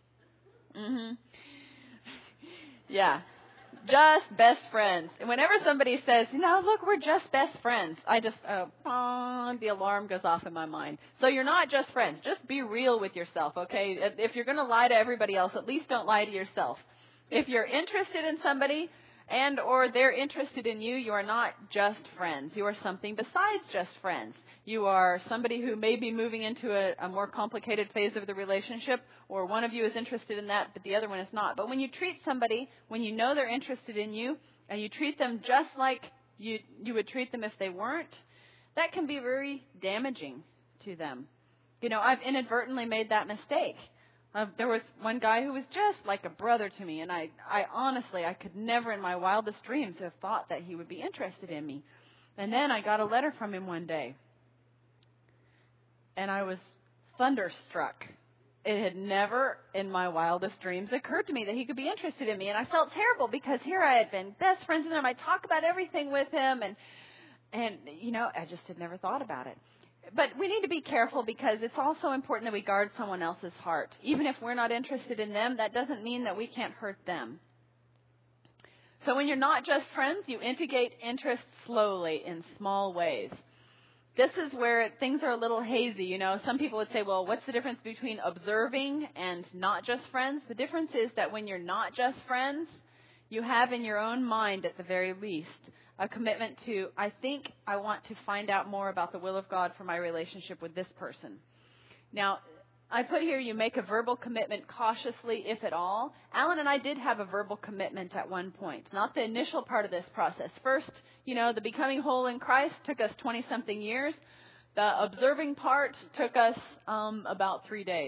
Speaker 1: Yeah. Just best friends. And whenever somebody says, look, we're just best friends, I just, the alarm goes off in my mind. So you're not just friends. Just be real with yourself, okay? If you're going to lie to everybody else, at least don't lie to yourself. If you're interested in somebody and or they're interested in you, you are not just friends. You are something besides just friends. You are somebody who may be moving into a more complicated phase of the relationship, or one of you is interested in that, but the other one is not. But when you treat somebody, when you know they're interested in you, and you treat them just like you would treat them if they weren't, that can be very damaging to them. I've inadvertently made that mistake. There was one guy who was just like a brother to me, and I honestly, I could never in my wildest dreams have thought that he would be interested in me. And then I got a letter from him one day. And I was thunderstruck. It had never in my wildest dreams occurred to me that he could be interested in me. And I felt terrible because here I had been best friends with him. I talk about everything with him. And I just had never thought about it. But we need to be careful because it's also important that we guard someone else's heart. Even if we're not interested in them, that doesn't mean that we can't hurt them. So when you're not just friends, you integrate interest slowly in small ways. This is where things are a little hazy. Some people would say, well, what's the difference between observing and not just friends? The difference is that when you're not just friends, you have in your own mind, at the very least, a commitment to, I think I want to find out more about the will of God for my relationship with this person. Now, I put here you make a verbal commitment cautiously, if at all. Alan and I did have a verbal commitment at one point, not the initial part of this process. First, the becoming whole in Christ took us 20-something years. The observing part took us about 3 days.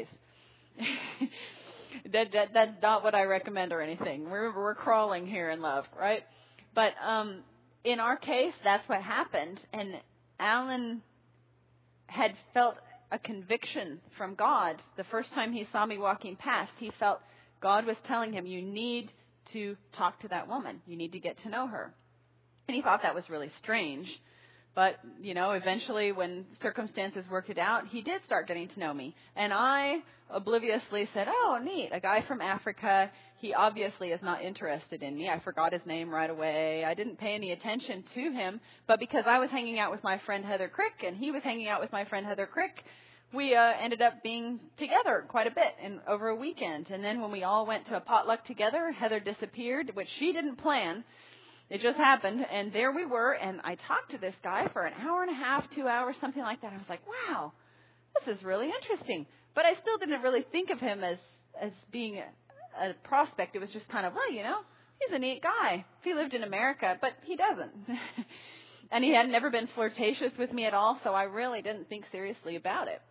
Speaker 1: That's not what I recommend or anything. We're crawling here in love, right? But in our case, that's what happened. And Alan had felt a conviction from God. The first time he saw me walking past, he felt God was telling him, you need to talk to that woman. You need to get to know her. And he thought that was really strange. But, eventually when circumstances worked it out, he did start getting to know me. And I obliviously said, oh, neat, a guy from Africa. He obviously is not interested in me. I forgot his name right away. I didn't pay any attention to him. But because I was hanging out with my friend Heather Crick and he was hanging out with my friend Heather Crick, we ended up being together quite a bit over a weekend. And then when we all went to a potluck together, Heather disappeared, which she didn't plan. It just happened, and there we were, and I talked to this guy for an hour and a half, 2 hours, something like that. I was like, wow, this is really interesting. But I still didn't really think of him as being a prospect. It was just kind of, well, he's a neat guy. If he lived in America, but he doesn't. And he had never been flirtatious with me at all, so I really didn't think seriously about it.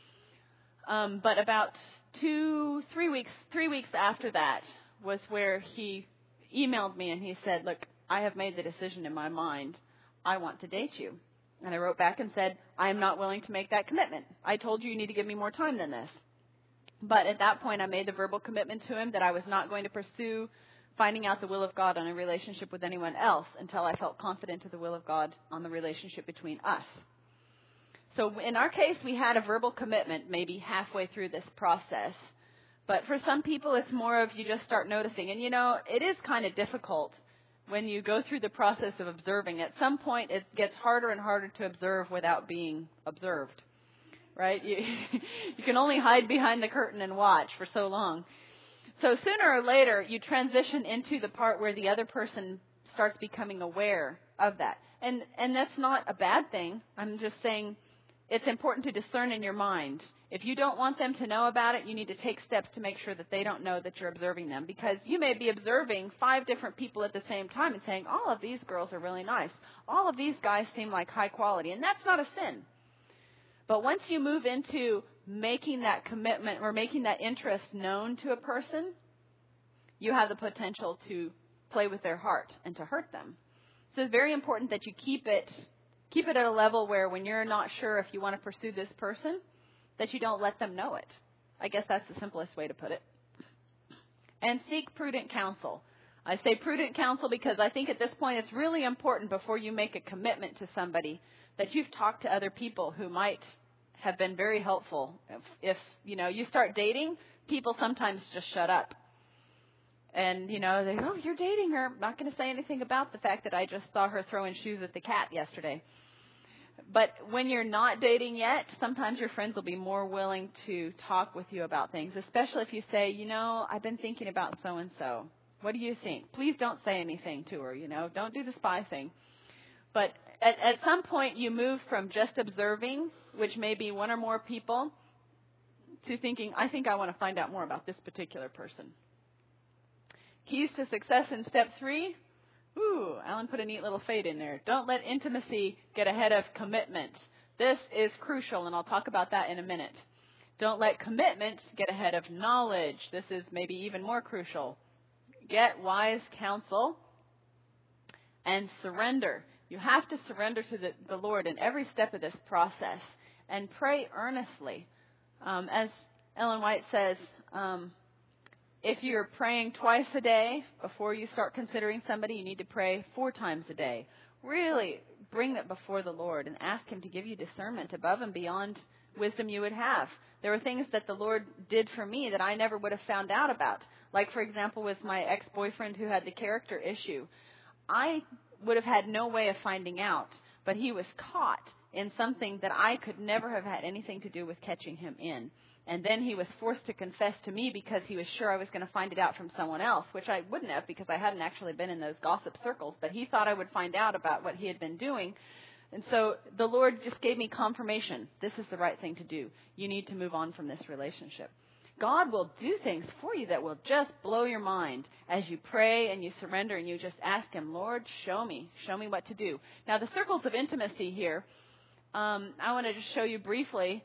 Speaker 1: But about 3 weeks after that was where he emailed me and he said, look, I have made the decision in my mind. I want to date you. And I wrote back and said, I am not willing to make that commitment. I told you need to give me more time than this. But at that point, I made the verbal commitment to him that I was not going to pursue finding out the will of God on a relationship with anyone else until I felt confident of the will of God on the relationship between us. So in our case, we had a verbal commitment maybe halfway through this process. But for some people, it's more of you just start noticing. And, it is kind of difficult when you go through the process of observing. At some point, it gets harder and harder to observe without being observed, right? You can only hide behind the curtain and watch for so long. So sooner or later, you transition into the part where the other person starts becoming aware of that. And that's not a bad thing. I'm just saying it's important to discern in your mind. If you don't want them to know about it, you need to take steps to make sure that they don't know that you're observing them, because you may be observing 5 different people at the same time and saying, all of these girls are really nice. All of these guys seem like high quality, and that's not a sin. But once you move into making that commitment or making that interest known to a person, you have the potential to play with their heart and to hurt them. So it's very important that you keep it at a level where when you're not sure if you want to pursue this person, that you don't let them know it. I guess that's the simplest way to put it. And seek prudent counsel. I say prudent counsel because I think at this point it's really important before you make a commitment to somebody that you've talked to other people who might have been very helpful. If you start dating, people sometimes just shut up. And, they go, oh, you're dating her. I'm not going to say anything about the fact that I just saw her throwing shoes at the cat yesterday. But when you're not dating yet, sometimes your friends will be more willing to talk with you about things, especially if you say, I've been thinking about so-and-so. What do you think? Please don't say anything to her, Don't do the spy thing. But at some point you move from just observing, which may be 1 or more people, to thinking, I think I want to find out more about this particular person. Keys to success in step 3. Alan put a neat little fade in there. Don't let intimacy get ahead of commitment. This is crucial, and I'll talk about that in a minute. Don't let commitment get ahead of knowledge. This is maybe even more crucial. Get wise counsel and surrender. You have to surrender to the Lord in every step of this process and pray earnestly. As Ellen White says, if you're praying twice a day before you start considering somebody, you need to pray 4 times a day. Really bring that before the Lord and ask Him to give you discernment above and beyond wisdom you would have. There were things that the Lord did for me that I never would have found out about. Like, for example, with my ex-boyfriend who had the character issue. I would have had no way of finding out, but he was caught in something that I could never have had anything to do with catching him in. And then he was forced to confess to me because he was sure I was going to find it out from someone else, which I wouldn't have because I hadn't actually been in those gossip circles. But he thought I would find out about what he had been doing. And so the Lord just gave me confirmation. This is the right thing to do. You need to move on from this relationship. God will do things for you that will just blow your mind as you pray and you surrender and you just ask Him, Lord, show me what to do. Now, the circles of intimacy here, I want to just show you briefly.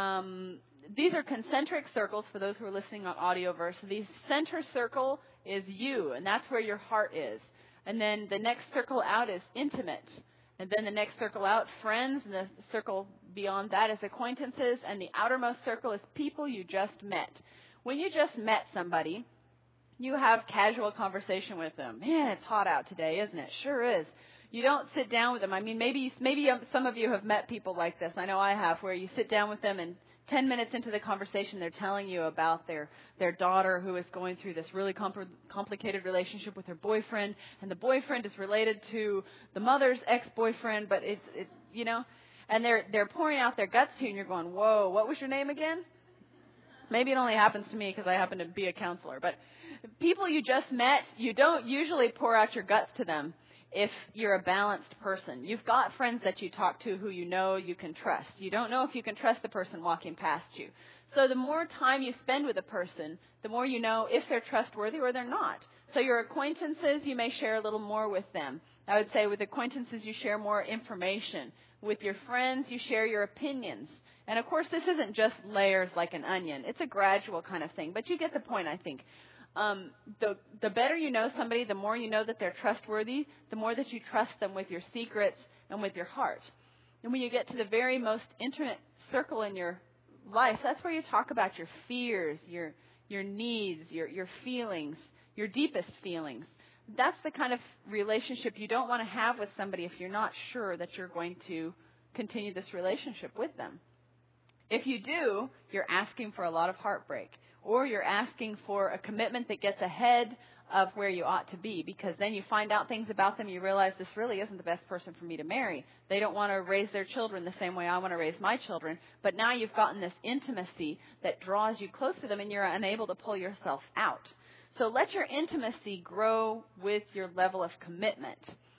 Speaker 1: These are concentric circles for those who are listening on audioverse. The center circle is you, and that's where your heart is. And then the next circle out is intimate. And then the next circle out, friends. And the circle beyond that is acquaintances. And the outermost circle is people you just met. When you just met somebody, you have casual conversation with them. Man, it's hot out today, isn't it? Sure is. You don't sit down with them. I mean, maybe some of you have met people like this. I know I have, where you sit down with them and 10 minutes into the conversation, they're telling you about their daughter who is going through this really complicated relationship with her boyfriend, and the boyfriend is related to the mother's ex-boyfriend, but it's and they're pouring out their guts to you, and you're going, whoa, what was your name again? Maybe it only happens to me because I happen to be a counselor, but people you just met, you don't usually pour out your guts to them. If you're a balanced person, you've got friends that you talk to who you know you can trust. You don't know if you can trust the person walking past you. So the more time you spend with a person, the more you know if they're trustworthy or they're not. So your acquaintances, you may share a little more with them. I would say with acquaintances, you share more information. With your friends, you share your opinions. And of course, this isn't just layers like an onion. It's a gradual kind of thing. But you get the point, I think. The better you know somebody, the more you know that they're trustworthy, the more that you trust them with your secrets and with your heart. And when you get to the very most intimate circle in your life, that's where you talk about your fears, your needs, your feelings, your deepest feelings. That's the kind of relationship you don't want to have with somebody if you're not sure that you're going to continue this relationship with them. If you do, you're asking for a lot of heartbreak. Or you're asking for a commitment that gets ahead of where you ought to be, because then you find out things about them, you realize this really isn't the best person for me to marry. They don't want to raise their children the same way I want to raise my children. But now you've gotten this intimacy that draws you close to them and you're unable to pull yourself out. So let your intimacy grow with your level of commitment.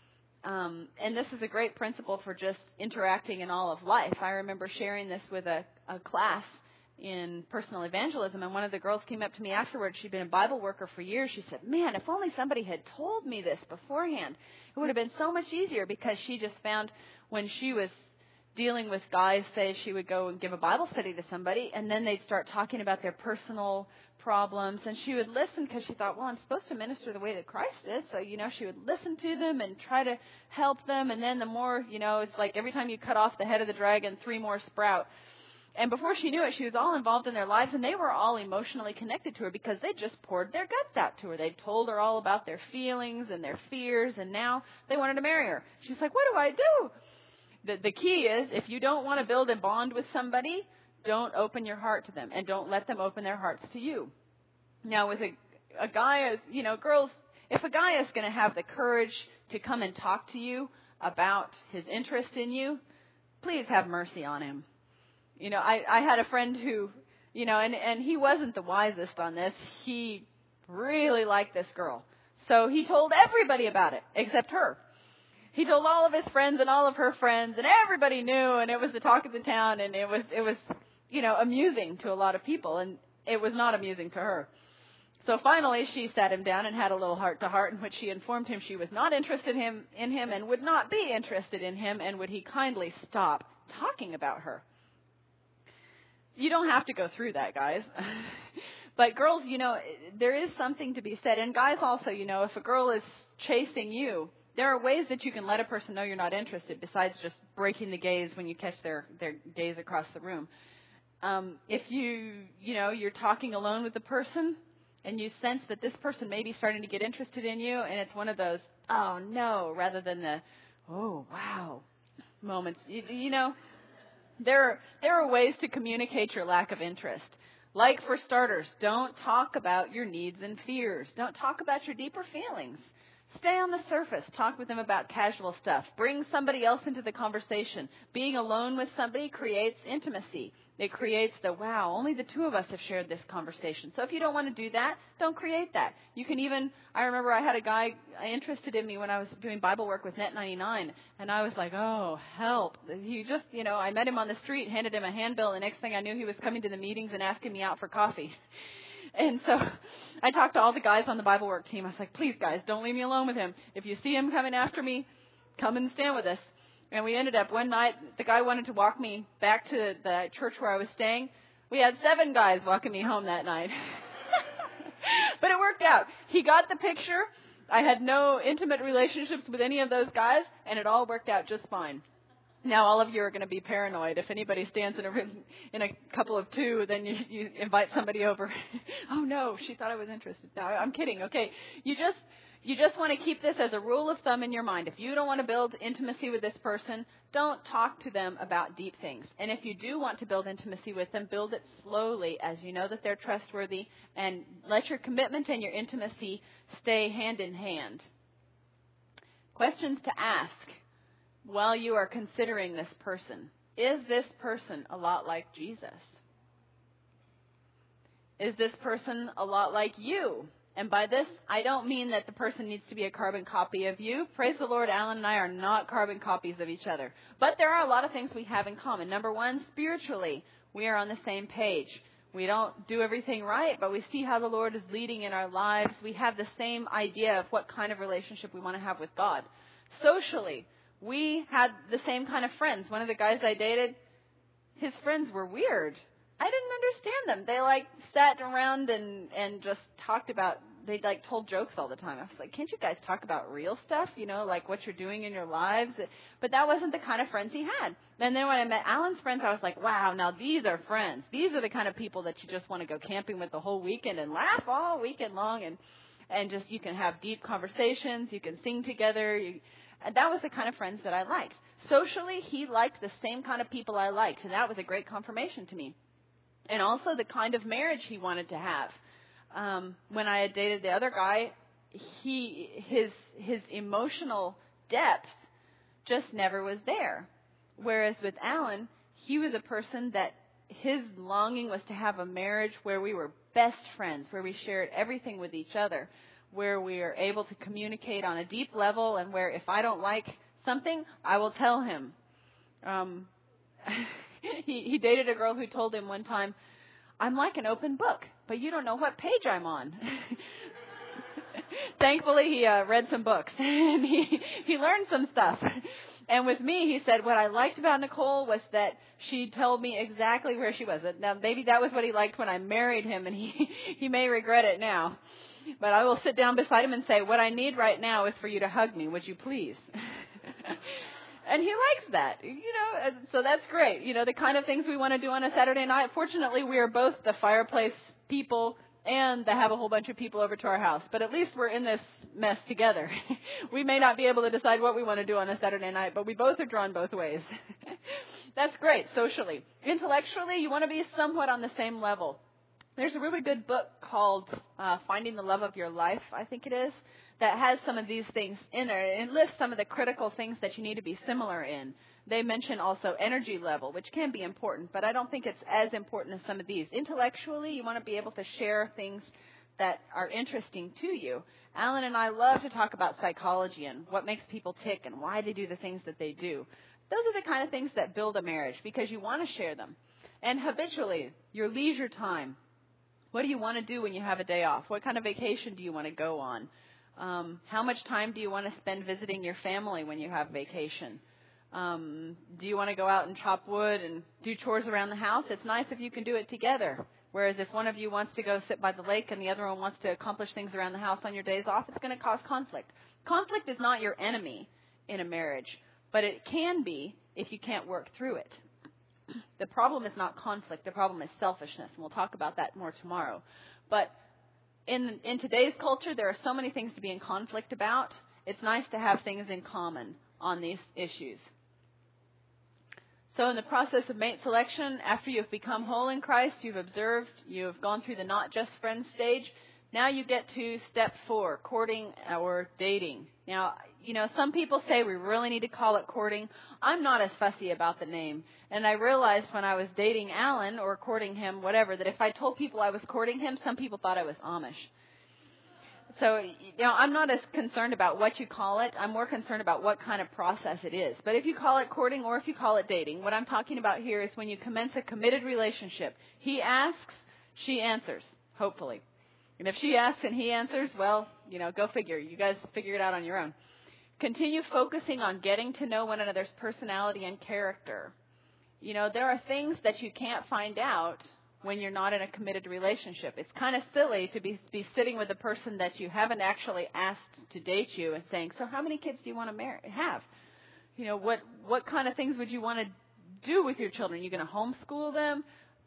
Speaker 1: And this is a great principle for just interacting in all of life. I remember sharing this with a class. in personal evangelism, and one of the girls came up to me afterwards. She'd been a Bible worker for years. She said, man, if only somebody had told me this beforehand, it would have been so much easier, because she just found when she was dealing with guys, say she would go and give a Bible study to somebody, and then they'd start talking about their personal problems, and she would listen because she thought, well, I'm supposed to minister the way that Christ is, so, she would listen to them and try to help them, and then the more, it's like every time you cut off the head of the dragon, 3 more sprout. And before she knew it, she was all involved in their lives, and they were all emotionally connected to her because they just poured their guts out to her. They told her all about their feelings and their fears, and now they wanted to marry her. She's like, what do I do? The key is, if you don't want to build a bond with somebody, don't open your heart to them, and don't let them open their hearts to you. Now, with a guy, girls, if a guy is going to have the courage to come and talk to you about his interest in you, please have mercy on him. I had a friend who, and he wasn't the wisest on this. He really liked this girl. So he told everybody about it, except her. He told all of his friends and all of her friends, and everybody knew, and it was the talk of the town, and it was amusing to a lot of people, and it was not amusing to her. So finally, she sat him down and had a little heart-to-heart in which she informed him she was not interested in him and would not be interested in him, and would he kindly stop talking about her. You don't have to go through that, guys. But girls, there is something to be said. And guys also, if a girl is chasing you, there are ways that you can let a person know you're not interested besides just breaking the gaze when you catch their gaze across the room. If you're talking alone with the person and you sense that this person may be starting to get interested in you, and it's one of those, oh no, rather than the, oh wow moments, there are ways to communicate your lack of interest. Like, for starters, don't talk about your needs and fears. Don't talk about your deeper feelings. Stay on the surface. Talk with them about casual stuff. Bring somebody else into the conversation. Being alone with somebody creates intimacy. It creates the, wow, only the 2 of us have shared this conversation. So if you don't want to do that, don't create that. You can even, I remember I had a guy interested in me when I was doing Bible work with Net99, and I was like, oh, help. He just, I met him on the street, handed him a handbill, and the next thing I knew, he was coming to the meetings and asking me out for coffee. And so I talked to all the guys on the Bible work team. I was like, please, guys, don't leave me alone with him. If you see him coming after me, come and stand with us. And we ended up one night, the guy wanted to walk me back to the church where I was staying. We had 7 guys walking me home that night. But it worked out. He got the picture. I had no intimate relationships with any of those guys, and it all worked out just fine. Now all of you are going to be paranoid. If anybody stands in a couple of 2, then you invite somebody over. Oh no, she thought I was interested. No, I'm kidding. Okay, you just want to keep this as a rule of thumb in your mind. If you don't want to build intimacy with this person, don't talk to them about deep things. And if you do want to build intimacy with them, build it slowly as you know that they're trustworthy, and let your commitment and your intimacy stay hand in hand. Questions to ask while you are considering this person. Is this person a lot like Jesus? Is this person a lot like you? And by this, I don't mean that the person needs to be a carbon copy of you. Praise the Lord, Alan and I are not carbon copies of each other. But there are a lot of things we have in common. Number 1, spiritually, we are on the same page. We don't do everything right, but we see how the Lord is leading in our lives. We have the same idea of what kind of relationship we want to have with God. Socially, we had the same kind of friends. One of the guys I dated, his friends were weird. I didn't understand them. They sat around and just talked about, they told jokes all the time. I was like, can't you guys talk about real stuff? Like what you're doing in your lives? But that wasn't the kind of friends he had. And then when I met Alan's friends, I was like, wow, now these are friends. These are the kind of people that you just want to go camping with the whole weekend and laugh all weekend long. And just, you can have deep conversations. You can sing together. And that was the kind of friends that I liked. Socially, he liked the same kind of people I liked. And that was a great confirmation to me. And also the kind of marriage he wanted to have. When I had dated the other guy, his emotional depth just never was there. Whereas with Alan, he was a person that his longing was to have a marriage where we were best friends, where we shared everything with each other, where we are able to communicate on a deep level, and where if I don't like something, I will tell him. He dated a girl who told him one time, I'm like an open book, but you don't know what page I'm on. Thankfully, he read some books, and he learned some stuff. And with me, he said, what I liked about Nicole was that she told me exactly where she was. Now, maybe that was what he liked when I married him, and he may regret it now. But I will sit down beside him and say, what I need right now is for you to hug me. Would you please? And he likes that, so that's great. The kind of things we want to do on a Saturday night. Fortunately, we are both the fireplace people and to have a whole bunch of people over to our house. But at least we're in this mess together. We may not be able to decide what we want to do on a Saturday night, but we both are drawn both ways. That's great, socially. Intellectually, you want to be somewhat on the same level. There's a really good book called Finding the Love of Your Life, I think it is, that has some of these things in there. It lists some of the critical things that you need to be similar in. They mention also energy level, which can be important, but I don't think it's as important as some of these. Intellectually, you want to be able to share things that are interesting to you. Alan and I love to talk about psychology and what makes people tick and why they do the things that they do. Those are the kind of things that build a marriage because you want to share them. And habitually, your leisure time. What do you want to do when you have a day off? What kind of vacation do you want to go on? How much time do you want to spend visiting your family when you have vacation? Do you want to go out and chop wood and do chores around the house? It's nice if you can do it together. Whereas if one of you wants to go sit by the lake and the other one wants to accomplish things around the house on your days off, it's going to cause conflict. Conflict is not your enemy in a marriage, but it can be if you can't work through it. The problem is not conflict. The problem is selfishness, and we'll talk about that more tomorrow. But in today's culture, there are so many things to be in conflict about. It's nice to have things in common on these issues. So in the process of mate selection, after you've become whole in Christ, you've observed, you've gone through the not just friends stage, now you get to step 4, courting or dating. Now, some people say we really need to call it courting. I'm not as fussy about the name. And I realized when I was dating Alan or courting him, whatever, that if I told people I was courting him, some people thought I was Amish. So, I'm not as concerned about what you call it. I'm more concerned about what kind of process it is. But if you call it courting or if you call it dating, what I'm talking about here is when you commence a committed relationship. He asks, she answers, hopefully. And if she asks and he answers, well, go figure. You guys figure it out on your own. Continue focusing on getting to know one another's personality and character. There are things that you can't find out when you're not in a committed relationship. It's kind of silly to be sitting with a person that you haven't actually asked to date you and saying, so how many kids do you want to have? What kind of things would you want to do with your children? Are you going to homeschool them?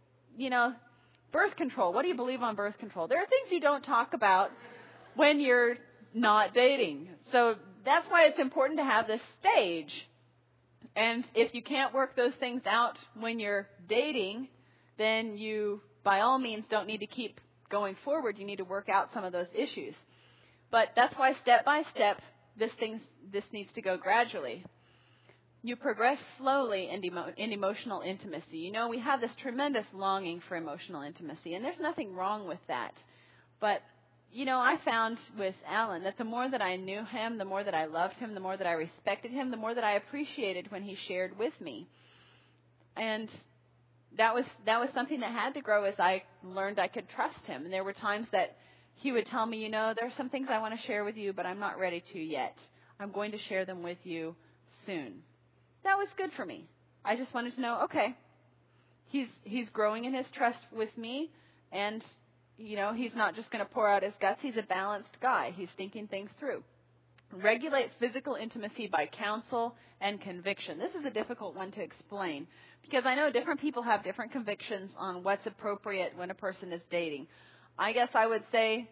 Speaker 1: Birth control. What do you believe on birth control? There are things you don't talk about when you're not dating. So that's why it's important to have this stage. And if you can't work those things out when you're dating, then you, by all means, don't need to keep going forward. You need to work out some of those issues. But that's why step by step, this needs to go gradually. You progress slowly in emotional intimacy. We have this tremendous longing for emotional intimacy, and there's nothing wrong with that. But, I found with Alan that the more that I knew him, the more that I loved him, the more that I respected him, the more that I appreciated when he shared with me. And that was something that had to grow as I learned I could trust him. And there were times that he would tell me, there are some things I want to share with you, but I'm not ready to yet. I'm going to share them with you soon. That was good for me. I just wanted to know, okay, he's growing in his trust with me, and, he's not just going to pour out his guts. He's a balanced guy. He's thinking things through. Regulate physical intimacy by counsel and conviction. This is a difficult one to explain because I know different people have different convictions on what's appropriate when a person is dating. I guess I would say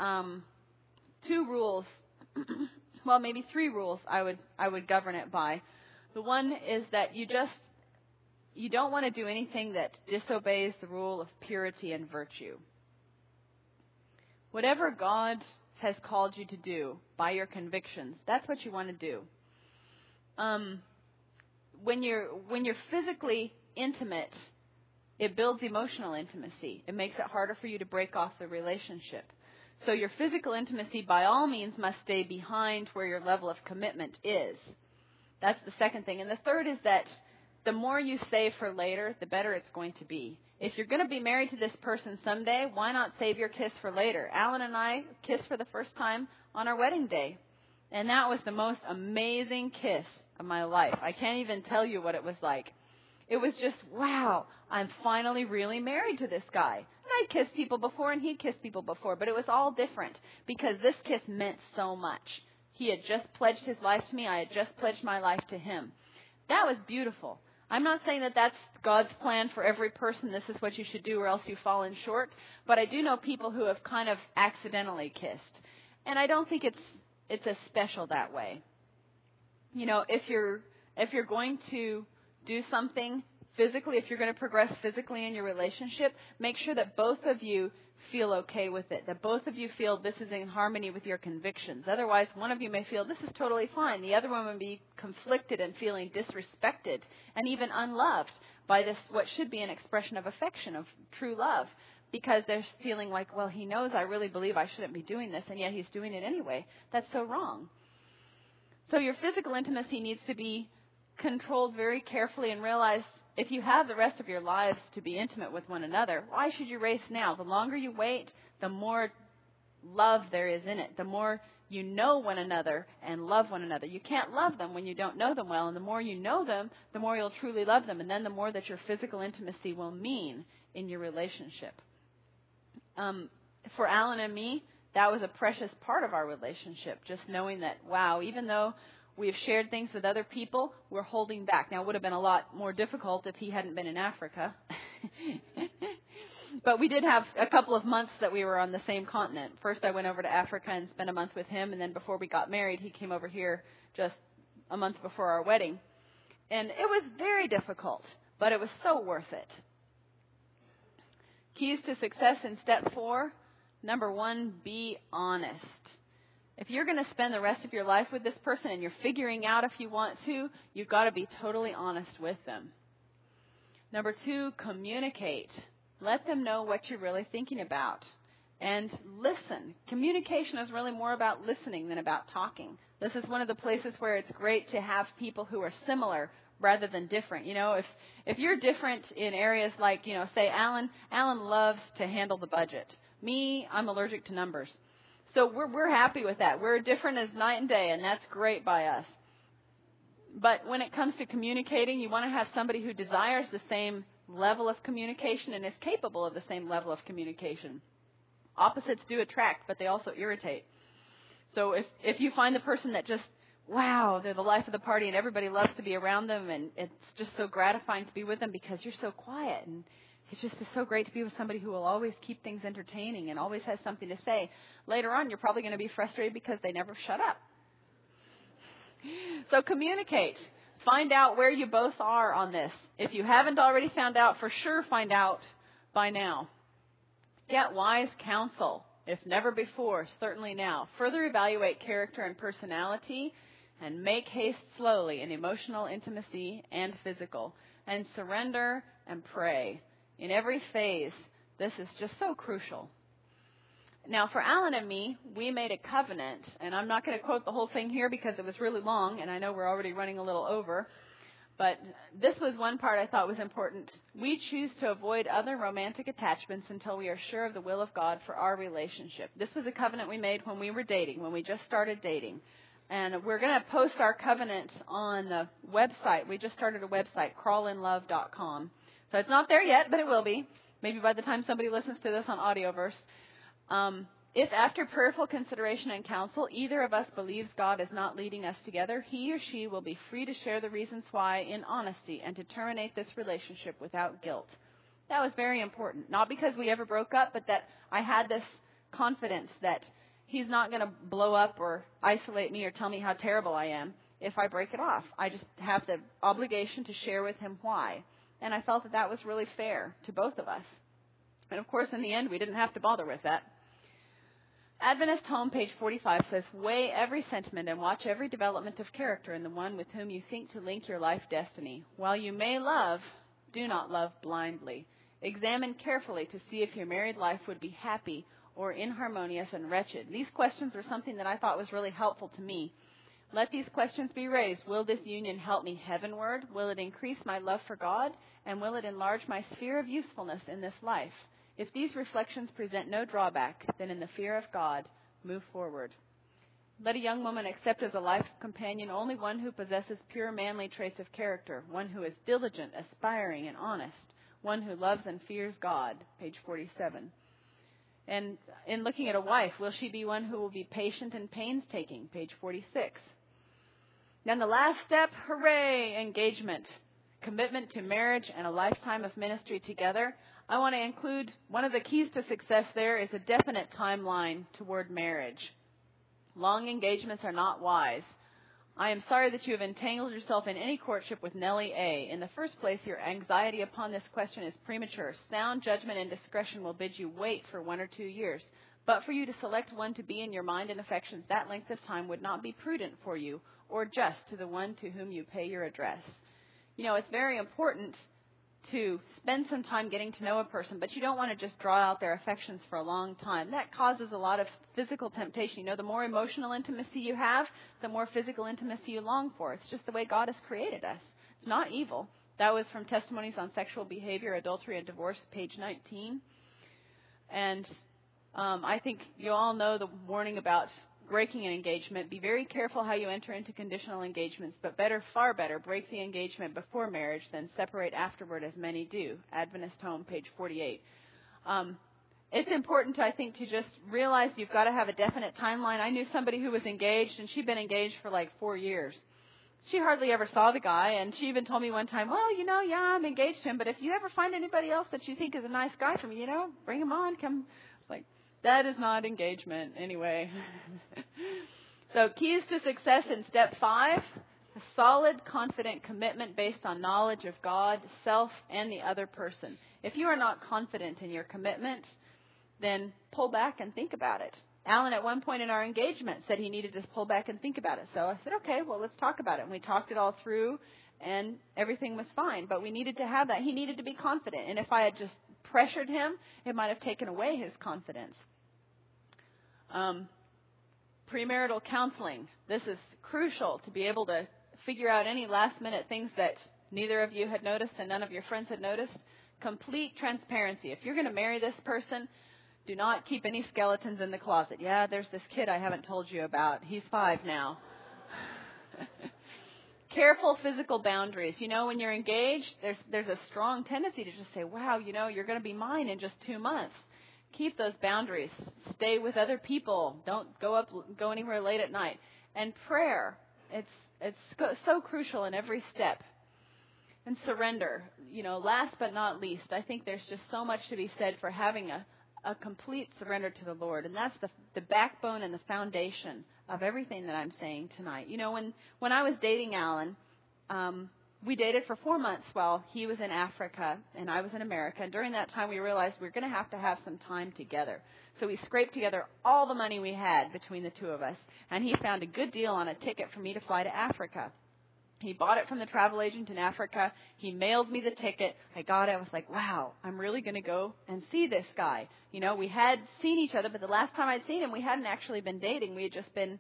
Speaker 1: 2 rules, well, maybe 3 rules I would govern it by. The one is that you don't want to do anything that disobeys the rule of purity and virtue. Whatever God has called you to do by your convictions, that's what you want to do. When you're physically intimate, it builds emotional intimacy. It makes it harder for you to break off the relationship. So your physical intimacy, by all means, must stay behind where your level of commitment is. That's the second thing. And the third is that the more you save for later, the better it's going to be. If you're going to be married to this person someday, why not save your kiss for later? Alan and I kissed for the first time on our wedding day. And that was the most amazing kiss of my life. I can't even tell you what it was like. It was just, wow, I'm finally really married to this guy. And I'd kissed people before and he'd kissed people before, but it was all different because this kiss meant so much. He had just pledged his life to me. I had just pledged my life to him. That was beautiful. I'm not saying that that's God's plan for every person. This is what you should do or else you've fallen short. But I do know people who have kind of accidentally kissed. And I don't think it's as special that way. You know, if you're going to do something physically, if you're going to progress physically in your relationship, make sure that both of you feel okay with it, that both of you feel this is in harmony with your convictions. Otherwise, one of you may feel this is totally fine. The other one may be conflicted and feeling disrespected and even unloved by this, what should be an expression of affection, of true love, because they're feeling like, well, he knows I really believe I shouldn't be doing this, and yet he's doing it anyway. That's so wrong. So your physical intimacy needs to be controlled very carefully and realize if you have the rest of your lives to be intimate with one another, why should you race now? The longer you wait, the more love there is in it. The more you know one another and love one another. You can't love them when you don't know them well. And the more you know them, the more you'll truly love them. And then the more that your physical intimacy will mean in your relationship. For Alan and me, that was a precious part of our relationship. Just knowing that, wow, even though we've shared things with other people, we're holding back. Now, it would have been a lot more difficult if he hadn't been in Africa. But we did have a couple of months that we were on the same continent. First, I went over to Africa and spent a month with him. And then before we got married, he came over here just a month before our wedding. And it was very difficult, but it was so worth it. Keys to success in step 4. Number 1, be honest. If you're going to spend the rest of your life with this person and you're figuring out if you want to, you've got to be totally honest with them. Number 2, communicate. Let them know what you're really thinking about. And listen. Communication is really more about listening than about talking. This is one of the places where it's great to have people who are similar rather than different. You know, if you're different in areas like, you know, say Alan loves to handle the budget. Me, I'm allergic to numbers. So we're happy with that. We're different as night and day, and that's great by us. But when it comes to communicating, you want to have somebody who desires the same level of communication and is capable of the same level of communication. Opposites do attract, but they also irritate. So if you find the person that just, wow, they're the life of the party and everybody loves to be around them and it's just so gratifying to be with them because you're so quiet and it's just so great to be with somebody who will always keep things entertaining and always has something to say. Later on, you're probably going to be frustrated because they never shut up. So communicate. Find out where you both are on this. If you haven't already found out, for sure find out by now. Get wise counsel. If never before, certainly now. Further evaluate character and personality and make haste slowly in emotional intimacy and physical. And surrender and pray. In every phase, this is just so crucial. Now, for Alan and me, we made a covenant, and I'm not going to quote the whole thing here because it was really long, and I know we're already running a little over, but this was one part I thought was important. We choose to avoid other romantic attachments until we are sure of the will of God for our relationship. This was a covenant we made when we were dating, when we just started dating. And we're going to post our covenant on the website. We just started a website, crawlinlove.com. So it's not there yet, but it will be. Maybe by the time somebody listens to this on Audioverse. If after prayerful consideration and counsel, either of us believes God is not leading us together, he or she will be free to share the reasons why in honesty and to terminate this relationship without guilt. That was very important. Not because we ever broke up, but that I had this confidence that he's not going to blow up or isolate me or tell me how terrible I am if I break it off. I just have the obligation to share with him why. And I felt that that was really fair to both of us. And of course, in the end, we didn't have to bother with that. Adventist Home, page 45, says, weigh every sentiment and watch every development of character in the one with whom you think to link your life destiny. While you may love, do not love blindly. Examine carefully to see if your married life would be happy or inharmonious and wretched. These questions were something that I thought was really helpful to me. Let these questions be raised. Will this union help me heavenward? Will it increase my love for God? And will it enlarge my sphere of usefulness in this life? If these reflections present no drawback, then in the fear of God, move forward. Let a young woman accept as a life companion only one who possesses pure manly traits of character, one who is diligent, aspiring, and honest, one who loves and fears God, page 47. And in looking at a wife, will she be one who will be patient and painstaking, page 46. Then the last step, hooray, engagement, commitment to marriage and a lifetime of ministry together. I want to include one of the keys to success there is a definite timeline toward marriage. Long engagements are not wise. I am sorry that you have entangled yourself in any courtship with Nellie A. In the first place, your anxiety upon this question is premature. Sound judgment and discretion will bid you wait for 1 or 2 years. But for you to select one to be in your mind and affections, that length of time would not be prudent for you or just to the one to whom you pay your address. You know, it's very important to spend some time getting to know a person, but you don't want to just draw out their affections for a long time. That causes a lot of physical temptation. You know, the more emotional intimacy you have, the more physical intimacy you long for. It's just the way God has created us. It's not evil. That was from Testimonies on Sexual Behavior, Adultery, and Divorce, page 19. And I think you all know the warning about breaking an engagement. Be very careful how you enter into conditional engagements, but better, far better, break the engagement before marriage than separate afterward, as many do. Adventist Home, page 48. It's important, I think, to just realize you've got to have a definite timeline. I knew somebody who was engaged, and she'd been engaged for like 4 years. She hardly ever saw the guy, and she even told me one time, well, you know, yeah, I'm engaged to him, but if you ever find anybody else that you think is a nice guy for me, you know, bring him on, come. It's like, that is not engagement anyway. So keys to success in step 5, a solid, confident commitment based on knowledge of God, self, and the other person. If you are not confident in your commitment, then pull back and think about it. Alan, at one point in our engagement, said he needed to pull back and think about it. So I said, okay, well, let's talk about it. And we talked it all through, and everything was fine. But we needed to have that. He needed to be confident. And if I had just pressured him, it might have taken away his confidence. Premarital counseling. This is crucial to be able to figure out any last-minute things that neither of you had noticed and none of your friends had noticed. Complete transparency. If you're going to marry this person, do not keep any skeletons in the closet. Yeah, there's this kid I haven't told you about. He's 5 now. Careful physical boundaries. You know, when you're engaged, there's a strong tendency to just say, wow, you know, you're going to be mine in just 2 months. Keep those boundaries. Stay with other people. Don't go anywhere late at night. And prayer. It's so crucial in every step. And surrender. You know, last but not least, I think there's just so much to be said for having a complete surrender to the Lord. And that's the backbone and the foundation of everything that I'm saying tonight. You know, when I was dating Alan, we dated for 4 months while he was in Africa and I was in America. And during that time, we realized we were going to have some time together. So we scraped together all the money we had between the two of us. And he found a good deal on a ticket for me to fly to Africa. He bought it from the travel agent in Africa. He mailed me the ticket. I got it. I was like, wow, I'm really going to go and see this guy. You know, we had seen each other, but the last time I'd seen him, we hadn't actually been dating. We had just been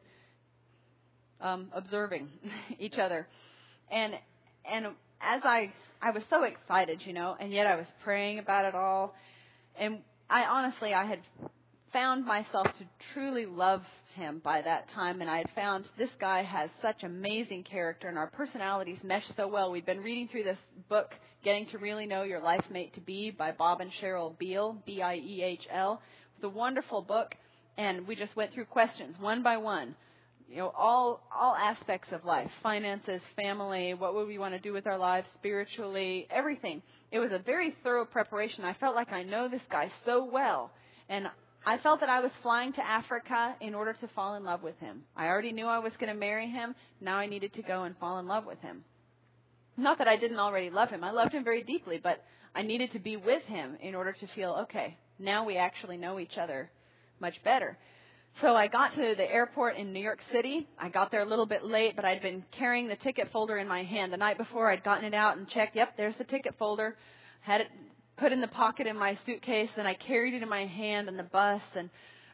Speaker 1: observing each other. And as I was so excited, you know, and yet I was praying about it all. And I had found myself to truly love him by that time. And I had found this guy has such amazing character and our personalities mesh so well. We'd been reading through this book, Getting to Really Know Your Life Mate to Be by Bob and Cheryl Beal, Biehl. It's a wonderful book. And we just went through questions one by one. You know, all aspects of life, finances, family, what would we want to do with our lives spiritually, everything. It was a very thorough preparation. I felt like I know this guy so well. And I felt that I was flying to Africa in order to fall in love with him. I already knew I was going to marry him. Now I needed to go and fall in love with him. Not that I didn't already love him. I loved him very deeply, but I needed to be with him in order to feel, okay, now we actually know each other much better. So I got to the airport in New York City. I got there a little bit late, but I'd been carrying the ticket folder in my hand. The night before, I'd gotten it out and checked. Yep, there's the ticket folder. Had it put in the pocket in my suitcase, and I carried it in my hand on the bus and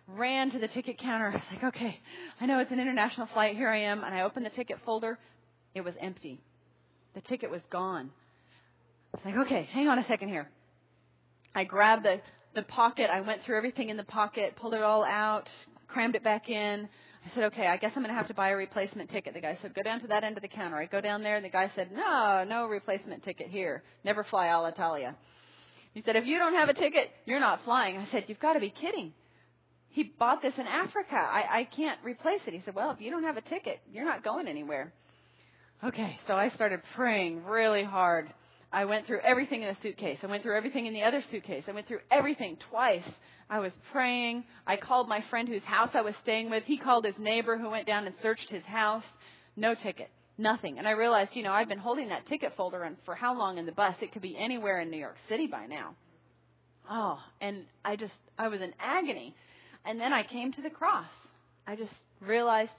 Speaker 1: ran to the ticket counter. I was like, okay, I know it's an international flight. Here I am. And I opened the ticket folder. It was empty. The ticket was gone. I was like, okay, hang on a second here. I grabbed the pocket. I went through everything in the pocket, pulled it all out, crammed it back in. I said, okay, I guess I'm going to have to buy a replacement ticket. The guy said, go down to that end of the counter. I go down there, and the guy said, no replacement ticket here. Never fly Alitalia. He said, if you don't have a ticket, you're not flying. I said, you've got to be kidding. He bought this in Africa. I can't replace it. He said, well, if you don't have a ticket, you're not going anywhere. Okay, so I started praying really hard. I went through everything in the suitcase. I went through everything in the other suitcase. I went through everything twice. I was praying. I called my friend whose house I was staying with. He called his neighbor who went down and searched his house. No ticket. Nothing. And I realized, I've been holding that ticket folder and for how long in the bus? It could be anywhere in New York City by now. Oh, and I was in agony. And then I came to the cross. I just realized,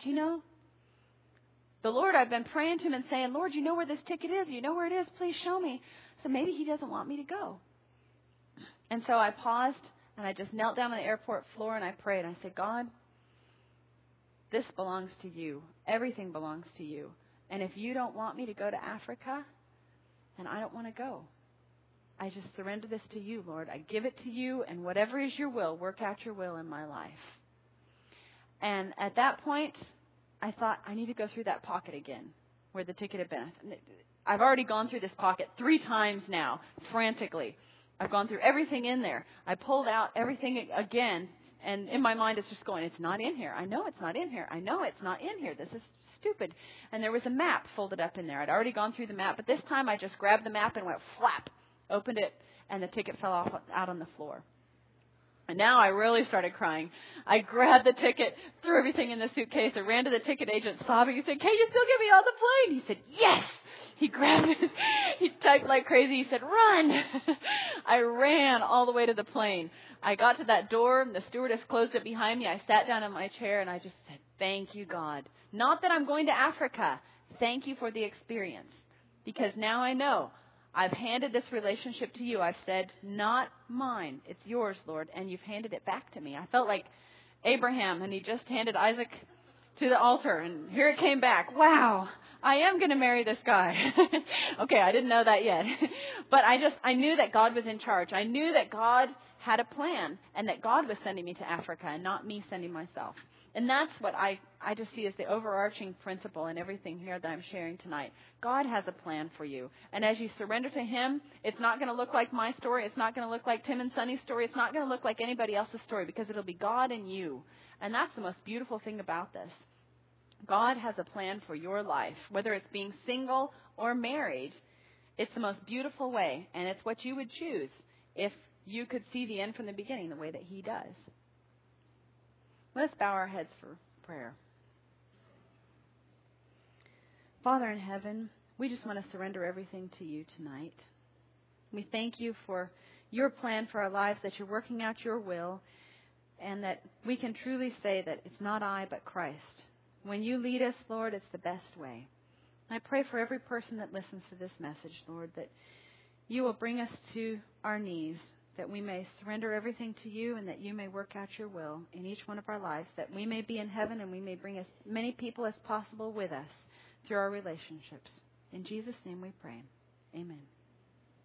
Speaker 1: the Lord, I've been praying to him and saying, Lord, you know where this ticket is. You know where it is. Please show me. So maybe he doesn't want me to go. And so I paused and I just knelt down on the airport floor and I prayed. I said, God, this belongs to you. Everything belongs to you. And if you don't want me to go to Africa, then I don't want to go. I just surrender this to you, Lord. I give it to you, and whatever is your will, work out your will in my life. And at that point, I thought, I need to go through that pocket again where the ticket had been. I've already gone through this pocket 3 times now, frantically. I've gone through everything in there. I pulled out everything again, and in my mind it's just going, it's not in here. I know it's not in here. I know it's not in here. This is stupid. And there was a map folded up in there. I'd already gone through the map, but this time I just grabbed the map and went flap, opened it, and the ticket fell out on the floor. And now I really started crying. I grabbed the ticket, threw everything in the suitcase. I ran to the ticket agent sobbing. He said, can you still get me on the plane? He said, yes. He grabbed it. He typed like crazy. He said, run. I ran all the way to the plane. I got to that door, and the stewardess closed it behind me. I sat down in my chair, and I just said, thank you, God. Not that I'm going to Africa. Thank you for the experience. Because now I know. I've handed this relationship to you. I've said, not mine. It's yours, Lord. And you've handed it back to me. I felt like Abraham, and he just handed Isaac to the altar. And here it came back. Wow, I am going to marry this guy. Okay, I didn't know that yet. But I knew that God was in charge. I knew that God had a plan and that God was sending me to Africa and not me sending myself. And that's what I just see as the overarching principle in everything here that I'm sharing tonight. God has a plan for you. And as you surrender to him, it's not going to look like my story. It's not going to look like Tim and Sunny's story. It's not going to look like anybody else's story because it'll be God and you. And that's the most beautiful thing about this. God has a plan for your life, whether it's being single or married. It's the most beautiful way, and it's what you would choose if you could see the end from the beginning the way that he does. Let's bow our heads for prayer. Father in heaven, we just want to surrender everything to you tonight. We thank you for your plan for our lives, that you're working out your will, and that we can truly say that it's not I, but Christ. When you lead us, Lord, it's the best way. I pray for every person that listens to this message, Lord, that you will bring us to our knees, that we may surrender everything to you and that you may work out your will in each one of our lives, that we may be in heaven and we may bring as many people as possible with us through our relationships. In Jesus' name we pray. Amen.